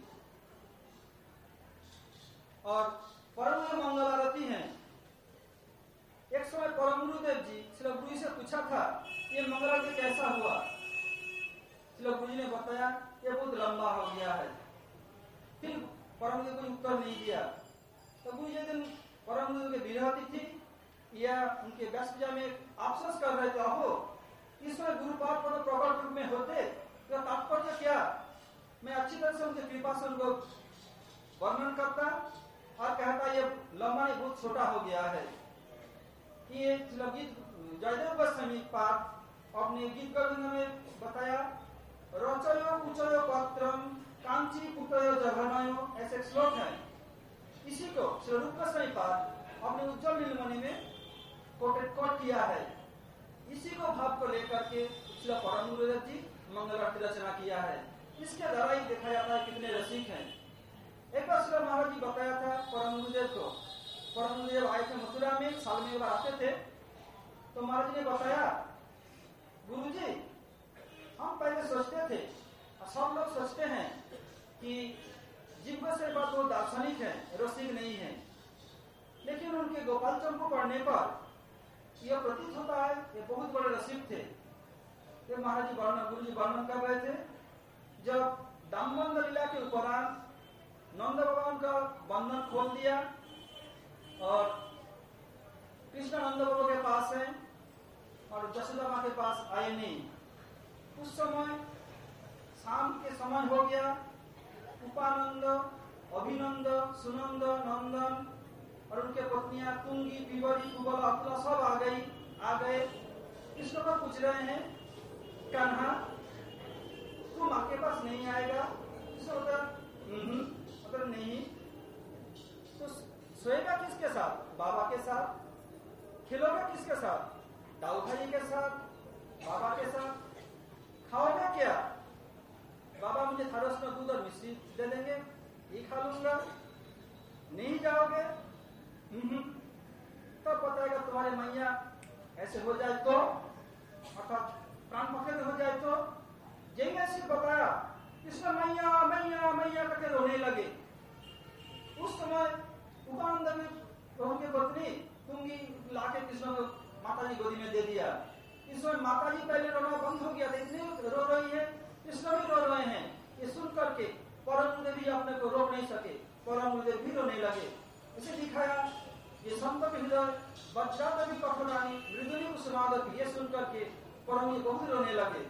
S6: और परम मंगल आरती है। एक समय परम गुरुदेव जी श्री गुरु जी से पूछा था ये मंगल आरती कैसा हुआ? श्री गुरु जी ने बताया ये बहुत लंबा हो गया है। फिर परम गुरु कोई उत्तर नहीं दिया। तो गुरु जी दिन परम गुरु के विरह तिथि या उनके व्यास पूजा में अफसोस कर रहे थे, अहो इसमें गुरुपाद को प्रकट रूप में होते तो तात्पर्य क्या? मैं अच्छी तरह से उनके कृपा से उनको वर्णन करता और कहता ये लंबा नहीं बहुत छोटा हो गया है। ये गीत जयदेव गोस्वामी पाद अपने गीत गोविंद में बताया, रचयो कुचयो पत्रम कांची कुटयो जघनयो, ऐसे श्लोक है। इसी को श्री रूप गोस्वामी पाद अपने उज्जवल नीलमणि में कोटेड कोट किया है। इसी को भाव को लेकर के श्री परम गुरुदेव जी मंगल आरती रचना किया है। इसके द्वारा ही देखा जाता है कितने रसिक हैं। एक बार श्री महाराज जी बताया था परम गुरुदेव को, परम गुरुदेव आए थे मथुरा में, साल में एक बार आते थे, तो महाराज जी ने बताया गुरु जी हम पहले सोचते थे, सब लोग सोचते हैं कि जिब्ब से बात वो दार्शनिक है, रसिक नहीं है, लेकिन उनके गोपाल चंद को पढ़ने पर यह प्रतीत होता है ये बहुत बड़े रसिक थे। ये महाराज जी वर्णन गुरु जी वर्णन कर रहे थे, जब दामोदर लीला के उपरांत नंद भगवान का बंधन खोल दिया और कृष्ण नंद बाबा के पास है और जसोदा माँ के पास आए नहीं। उस समय शाम के समय हो गया, उपानंद, अभिनंद, सुनंद, नंदन और उनके पत्नियां तुंगी, पीवरी, कुबला, अतुला सब आ गई आ गए कृष्ण को पूछ रहे हैं, कान्हा तुम आपके पास नहीं आएगा? अगर नहीं तो सोएगा किसके साथ? बाबा के साथ। खिलोगा किसके साथ? दाऊ भाई के साथ, बाबा के साथ। खाओगे क्या? बाबा मुझे थरस में दूध और मिश्री दे देंगे, ये खा लूंगा। नहीं जाओगे? तब तो बताएगा तुम्हारे मैया ऐसे हो जाए तो, अर्थात प्राण पखेर हो जाए तो। जैसे ऐसे बताया कृष्ण मैया मैया मैया करके रोने लगे। उस समय उपानंद प्रभु की पत्नी तुंगी लाके कृष्ण को माता जी गोदी में दे दिया। इस समय माता जी पहले रोना बंद हो गया था, इतनी रो रही है, कृष्ण भी रो रहे हैं। ये सुन करके परम गुरुदेव भी अपने को रोक नहीं सके, परम गुरुदेव भी रोने लगे। इसे दिखाया ये संत के हृदय वज्रात भी कठोरानी मृदुनी कुसुमादपि, ये सुन करके परम जी बहुत रोने लगे।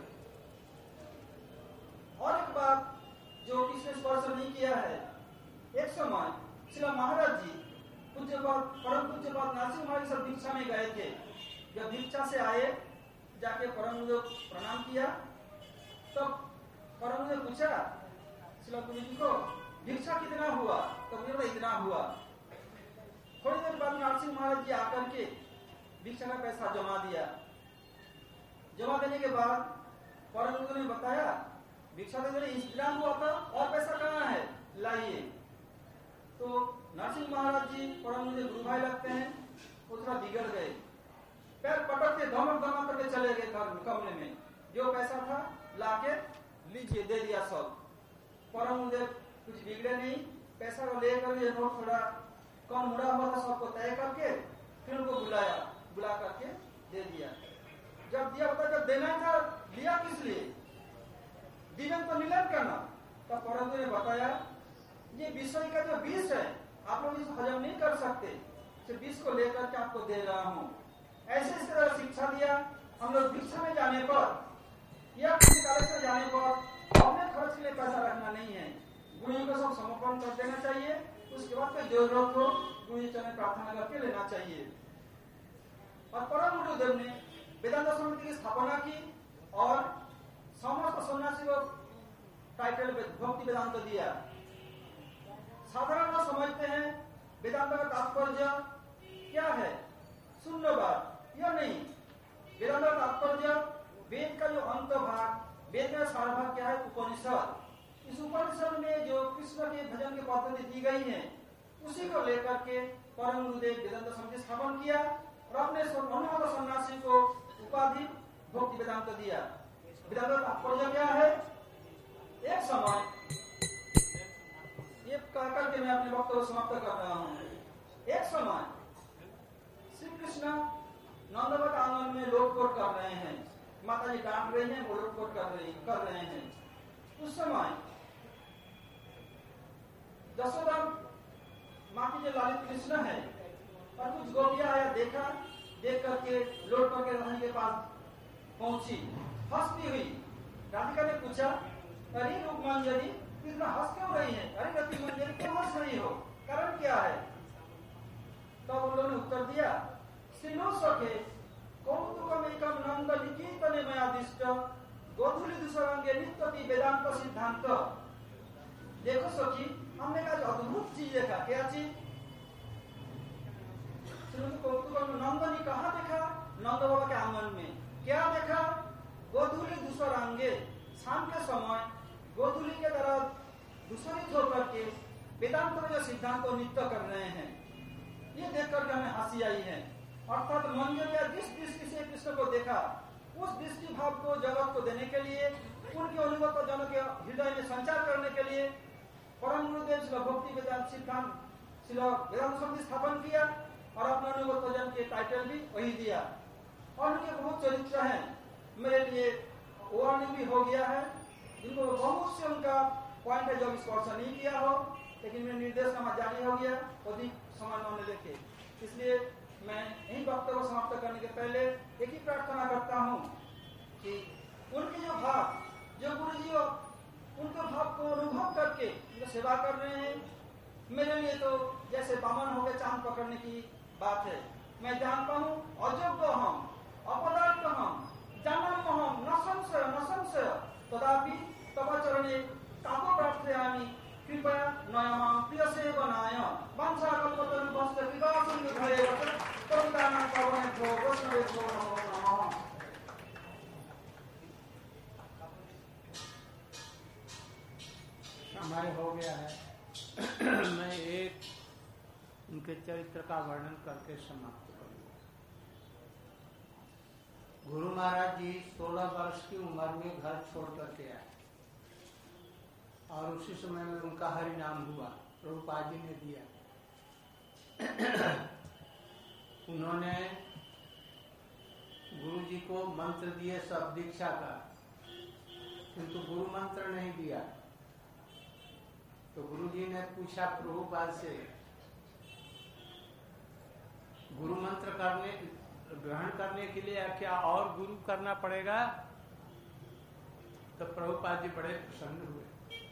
S6: और एक बात जो किसने स्पर्श नहीं किया है, एक समय श्री महाराज जी पूज्यपाद परम पूज्यपाद नरसिंह महाराज सब दीक्षा में गए थे। जब दीक्षा से आए जाके परम गुरु प्रणाम किया, तब तो परम ने पूछा श्री गुरु जी को दीक्षा कितना हुआ? तो गुरु इतना हुआ। थोड़ी देर बाद नरसिंह महाराज जी आकर के दीक्षा का पैसा जमा दिया। जमा देने के बाद परम गुरु ने बताया दीक्षा देने इंतजाम हुआ था और पैसा कहाँ है, लाइए। तो नरसिंह महाराज जी परम मुझे गुरु भाई लगते हैं, वो थोड़ा बिगड़ गए, पैर पटक के धमक धमक करके चले गए कमरे में। जो पैसा था लाके लीजिए दे दिया सब। परम मुझे कुछ बिगड़े नहीं, पैसा को लेकर ये नोट थोड़ा कम मुड़ा हुआ था सबको तय करके फिर उनको बुलाया, बुला करके दे दिया। जब दिया पता जब देना था दिया किस लिए? दिव्य तो मिलन करना। तब परम ने बताया ये विषय का जो विष है आप लोग इसको हजम नहीं कर सकते, सिर्फ विष को लेकर के आपको दे रहा हूँ। ऐसे इस तरह शिक्षा दिया। हम लोग दीक्षा में जाने पर या किसी कार्य से जाने पर अपने खर्च के लिए पैसा रखना नहीं है, गुरु जी को सब समर्पण कर देना चाहिए। उसके बाद कोई जरूरत हो गुरु जी चरण प्रार्थना करके लेना चाहिए। और परम गुरुदेव ने वेदांत समिति की स्थापना की और समस्त सन्यासी को टाइटल भक्ति वेदांत दिया। साधारण लोग समझते हैं वेदांत का तात्पर्य क्या है, शून्यवाद, यह नहीं। वेदांत का तात्पर्य वेद का जो अंत भाग, वेद का सार भाग क्या है, उपनिषद। इस उपनिषद में जो कृष्ण के भजन की पद्धति दी गई है उसी को लेकर के परम गुरुदेव वेदांत समिति स्थापन किया और अपने मनोहर सन्यासी को उपाधि भक्ति वेदांत दिया। वेदांत तात्पर्य क्या है? एक समय ये कह करके मैं अपने वक्तव्य समाप्त कर रहा हूँ। एक समय श्री कृष्ण नंदवत आंगन में लोटपोट कर रहे हैं, माता जी डांट रही हैं, वो लोटपोट कर रही कर रहे हैं। उस समय यशोदा माँ की जो लालित कृष्ण है और कुछ गोपियां आया, देखा, देख करके लोट करके रानी के पास पहुंची, हंसती हुई। राधिका ने पूछा, अरे रूप मंजरी इतना हंस क्यों रही है? अरे रति मंजरी क्यों हंस रही हो? कारण क्या है? तब तो उन लोगों ने उत्तर दिया, श्रीनो सखे कौतुकमेकम नंद निकेतने मयादिष्ट गोधूलि दुसरंगे नित्यति वेदांत सिद्धांत। देखो सखी, हमने कहा अद्भुत चीज देखा। क्या चीज? कौतुक नंदनी कहाँ देखा? नंद बाबा के आंगन में। क्या देखा? गोधूलि दुसरंगे, शाम के समय गोधूलि के तरह दूसरित होकर के वेदांत में जो सिद्धांत को नित्य कर रहे हैं, ये देख करके हमें हंसी आई है। अर्थात मंजर या जिस दृष्टि से कृष्ण को देखा, उस दृष्टि भाव को जगत को देने के लिए, उनके अनुभव को जनों के हृदय में संचार करने के लिए परम गुरुदेव श्री भक्ति वेदांत सिद्धांत श्री वेदांत समिति स्थापन किया और अपने अनुभव को जन के टाइटल भी वही दिया। और उनके बहुत चरित्र हैं, मेरे लिए वार्निंग भी हो गया है, जिनको बहुत से उनका पॉइंट है जो स्पर्श नहीं किया हो, लेकिन मेरे निर्देशनामा जारी हो गया अधिक समय न लेके। इसलिए मैं यही वक्तव्य समाप्त करने के पहले एक ही प्रार्थना करता हूँ कि उनके जो भाव, जो गुरु जी उनके भाव को अनुभव करके जो सेवा कर रहे हैं, मेरे लिए तो जैसे बामन हो गए चांद पकड़ने की बात है। मैं जानता हूँ अयोग्य हम, अपदार्थ हम, जन्म हम न संशय न संशय, तदापि तब चरणे ताको प्रार्थयामि कृपया नयमां प्रिय सेवनाय वंशा कल्पतरुभ्यश्च कृपा सिन्धुभ्येव पतितानां पावनेभ्यो वैष्णवेभ्यो नमो नमः।
S2: समय हो गया है। मैं एक उनके चरित्र का वर्णन करके समाप्त करूंगा। गुरु महाराज जी सोलह वर्ष की उम्र में घर छोड़ करके आए और उसी समय में उनका हरि नाम हुआ, प्रभुपाद जी ने दिया। उन्होंने गुरु जी को मंत्र दिए सब दीक्षा का, किंतु गुरु मंत्र नहीं दिया। तो गुरु जी ने पूछा प्रभुपाद से, गुरु मंत्र करने ग्रहण करने के लिए क्या और गुरु करना पड़ेगा? तो प्रभुपाद जी बड़े प्रसन्न हुए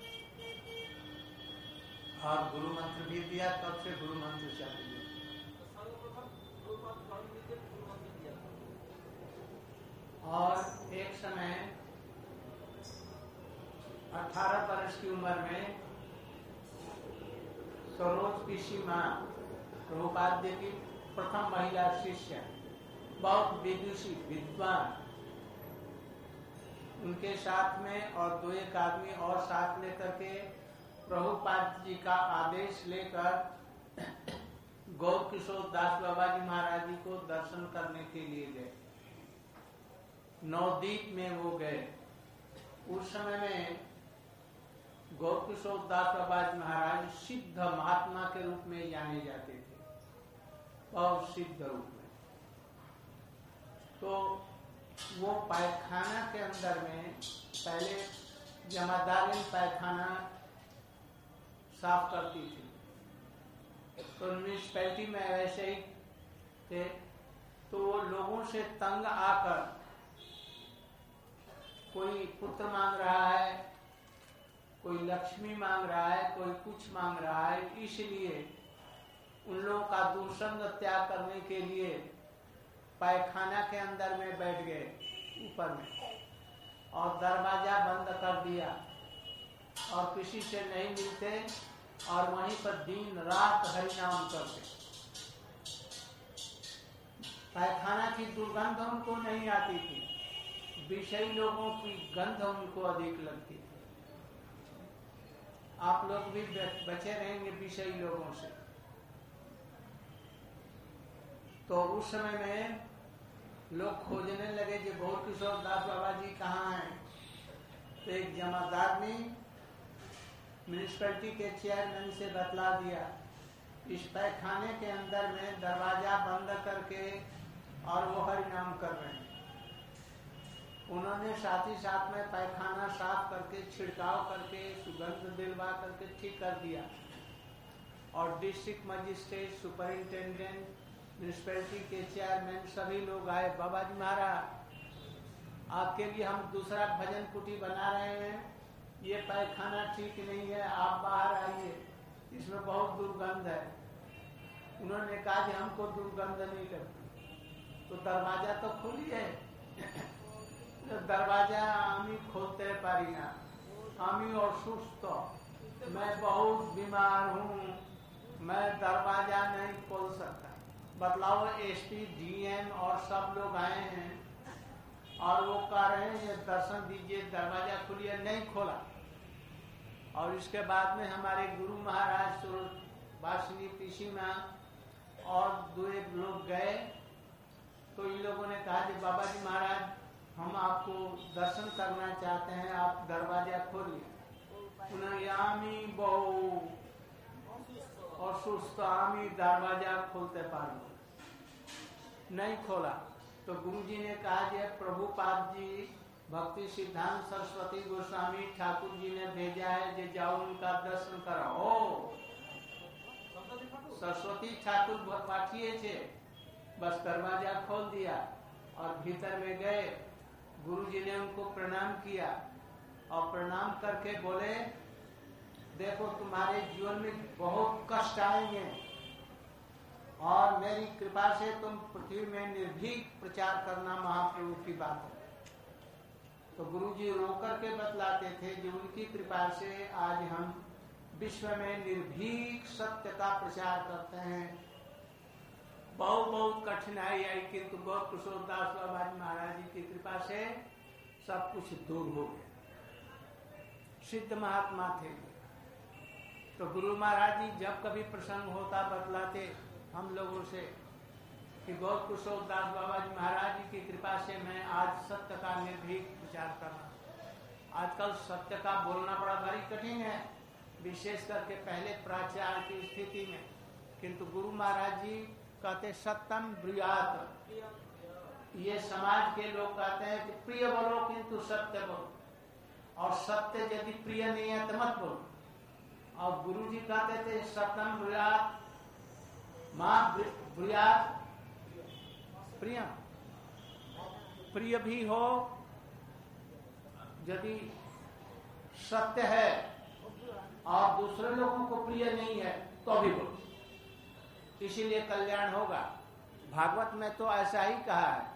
S2: और गुरु मंत्र भी दिया। तब से गुरु मंत्र चालू हुआ। और एक समय अठारह वर्ष की उम्र में सरोज की सीमा प्रभुपाद जी की प्रथम महिला शिष्य, बहुत विदुषी विद्वान, उनके साथ में और दो एक आदमी और साथ लेकर के प्रभुपाद जी का आदेश लेकर गौर किशोर दास बाबा जी महाराज जी को दर्शन करने के लिए गए। नवदीप में वो गए। उस समय में गौर किशोर दास बाबा जी महाराज सिद्ध महात्मा के रूप में जाने जाते थे, बहुत सिद्ध रूप में। तो वो पायखाना के अंदर में पहले जमादारी पायखाना साफ करती थी, तो म्यूनिसिपैलिटी में ऐसे ही थे। तो वो लोगों से तंग आकर कोई पुत्र मांग रहा है, कोई लक्ष्मी मांग रहा है, कोई कुछ मांग रहा है, इसलिए उन लोगों का दुर्संग त्याग करने के लिए पायखाना के अंदर में बैठ गए ऊपर में और दरवाजा बंद कर दिया और किसी से नहीं मिलते और वहीं पर दिन रात हरिनाम करते। पायखाना की दुर्गंध उनको नहीं आती थी, विषयी लोगों की गंध उनको अधिक लगती थी। आप लोग भी बचे रहेंगे विषयी लोगों से। तो उस समय में लोग खोजने लगे कि गौर किशोर दास बाबा जी कहाँ हैं। तो एक जमादार ने म्यूनिसिपैलिटी के चेयरमैन से बतला दिया, इस पैखाने के अंदर में दरवाजा बंद करके और वो हरिनाम कर रहे हैं। उन्होंने साथ ही साथ में पैखाना साफ करके छिड़काव करके सुगंध दिलवा करके ठीक कर दिया। और डिस्ट्रिक्ट मजिस्ट्रेट, सुपरिंटेंडेंट, म्यूनिसिपैलिटी के चेयरमैन सभी लोग आए। बाबा जी महाराज आपके लिए हम दूसरा भजन कुटी बना रहे हैं, ये पैखाना ठीक नहीं है, आप बाहर आइए, इसमें बहुत दुर्गंध है। उन्होंने कहा कि हमको दुर्गंध नहीं करती। तो दरवाजा तो खुली है, तो दरवाजा आमी खोलते पारी ना, आमी और सुस्त, मैं बहुत बीमार हूँ, मैं दरवाजा नहीं खोल सकता। बदलाव एसपी, डीएम और सब लोग आए हैं और वो कह रहे हैं ये दर्शन दीजिए, दरवाजा खुलिए, नहीं खोला। और इसके बाद में हमारे गुरु महाराज वासिनी पीसी माँ और दो एक लोग गए। तो इन लोगों ने कहा कि बाबा जी महाराज हम आपको दर्शन करना चाहते हैं, आप दरवाजा खोलिए। उन्होंने आमी बहु और सुस्त आमी दरवाजा खोलते पार नहीं खोला। तो गुरुजी ने कहा कि प्रभुपाद जी भक्ति सिद्धांत सरस्वती गोस्वामी ठाकुर जी ने भेजा है कि जाओ उनका दर्शन कराओ। सरस्वती ठाकुर पाठिए थे, बस दरवाजा खोल दिया और भीतर में गए। गुरुजी ने उनको प्रणाम किया और प्रणाम करके बोले, देखो तुम्हारे जीवन में बहुत कष्ट आएंगे और मेरी कृपा से तुम पृथ्वी में निर्भीक प्रचार करना महाप्रभु की बात है। तो गुरुजी रो करके बतलाते थे कि उनकी कृपा से आज हम विश्व में निर्भीक सत्य का प्रचार करते हैं। बहुत बहुत कठिनाई आई, किंतु गौर किशोर दास बाबा जी महाराज जी की कृपा से सब कुछ दूर हो गया। सिद्ध महात्मा थे। तो गुरु महाराज जी जब कभी प्रसंग होता बतलाते हम लोगों से कि गौर किशोर दास बाबा जी महाराज जी की कृपा से मैं आज सत्य का निर्भीक प्रचार कर रहा हूँ। आजकल सत्य का बोलना बड़ा भारी कठिन है, विशेष करके पहले प्राचार की स्थिति में। किंतु गुरु महाराज जी कहते सत्यम ब्रूयात। ये समाज के लोग कहते हैं कि प्रिय बोलो किंतु सत्य बोलो, और सत्य यदि प्रिय नहीं है तो मत बोलो। और गुरु जी कहते थे सत्यम ब्रूयात मां ब्रूयात प्रिय। प्रिय भी हो, यदि सत्य है और दूसरे लोगों को प्रिय नहीं है तो भी बोलो, इसीलिए कल्याण होगा। भागवत में तो ऐसा ही कहा है,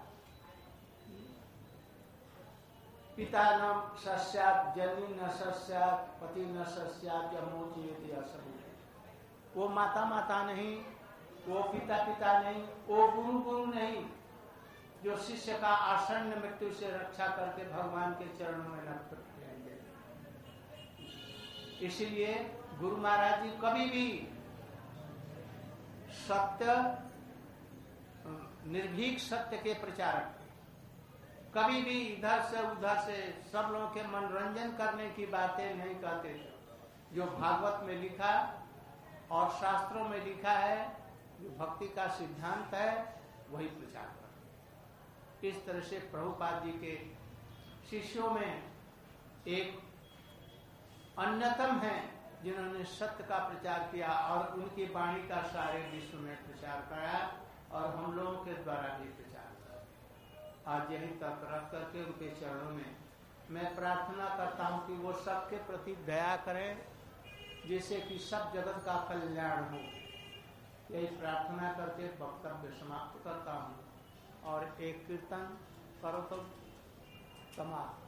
S2: पिता न सस्यात्, जननी न सस्यात्, पति न सस्यात्, यमोचयति असुर। वो माता माता नहीं, वो पिता पिता नहीं, वो गुरु गुरु नहीं, जो शिष्य का आसन्न मृत्यु से रक्षा करके भगवान के चरणों में नत जाएंगे। इसलिए गुरु महाराज जी कभी भी सत्य, निर्भीक सत्य के प्रचारक, कभी भी इधर से उधर से सब लोगों के मनोरंजन करने की बातें नहीं कहते। जो भागवत में लिखा और शास्त्रों में लिखा है, जो भक्ति का सिद्धांत है, वही प्रचार कर। इस तरह से प्रभुपाद जी के शिष्यों में एक अन्यतम है जिन्होंने सत्य का प्रचार किया और उनकी वाणी का सारे विश्व में प्रचार कराया और हम लोगों के द्वारा भी प्रचार करा। आज यही तक रख करके उनके चरणों में मैं प्रार्थना करता हूँ कि वो सबके प्रति दया करें, जिससे कि सब जगत का कल्याण हो। यही प्रार्थना करके वक्तव्य समाप्त करता हूँ और एक कीर्तन करो तो समाप्त।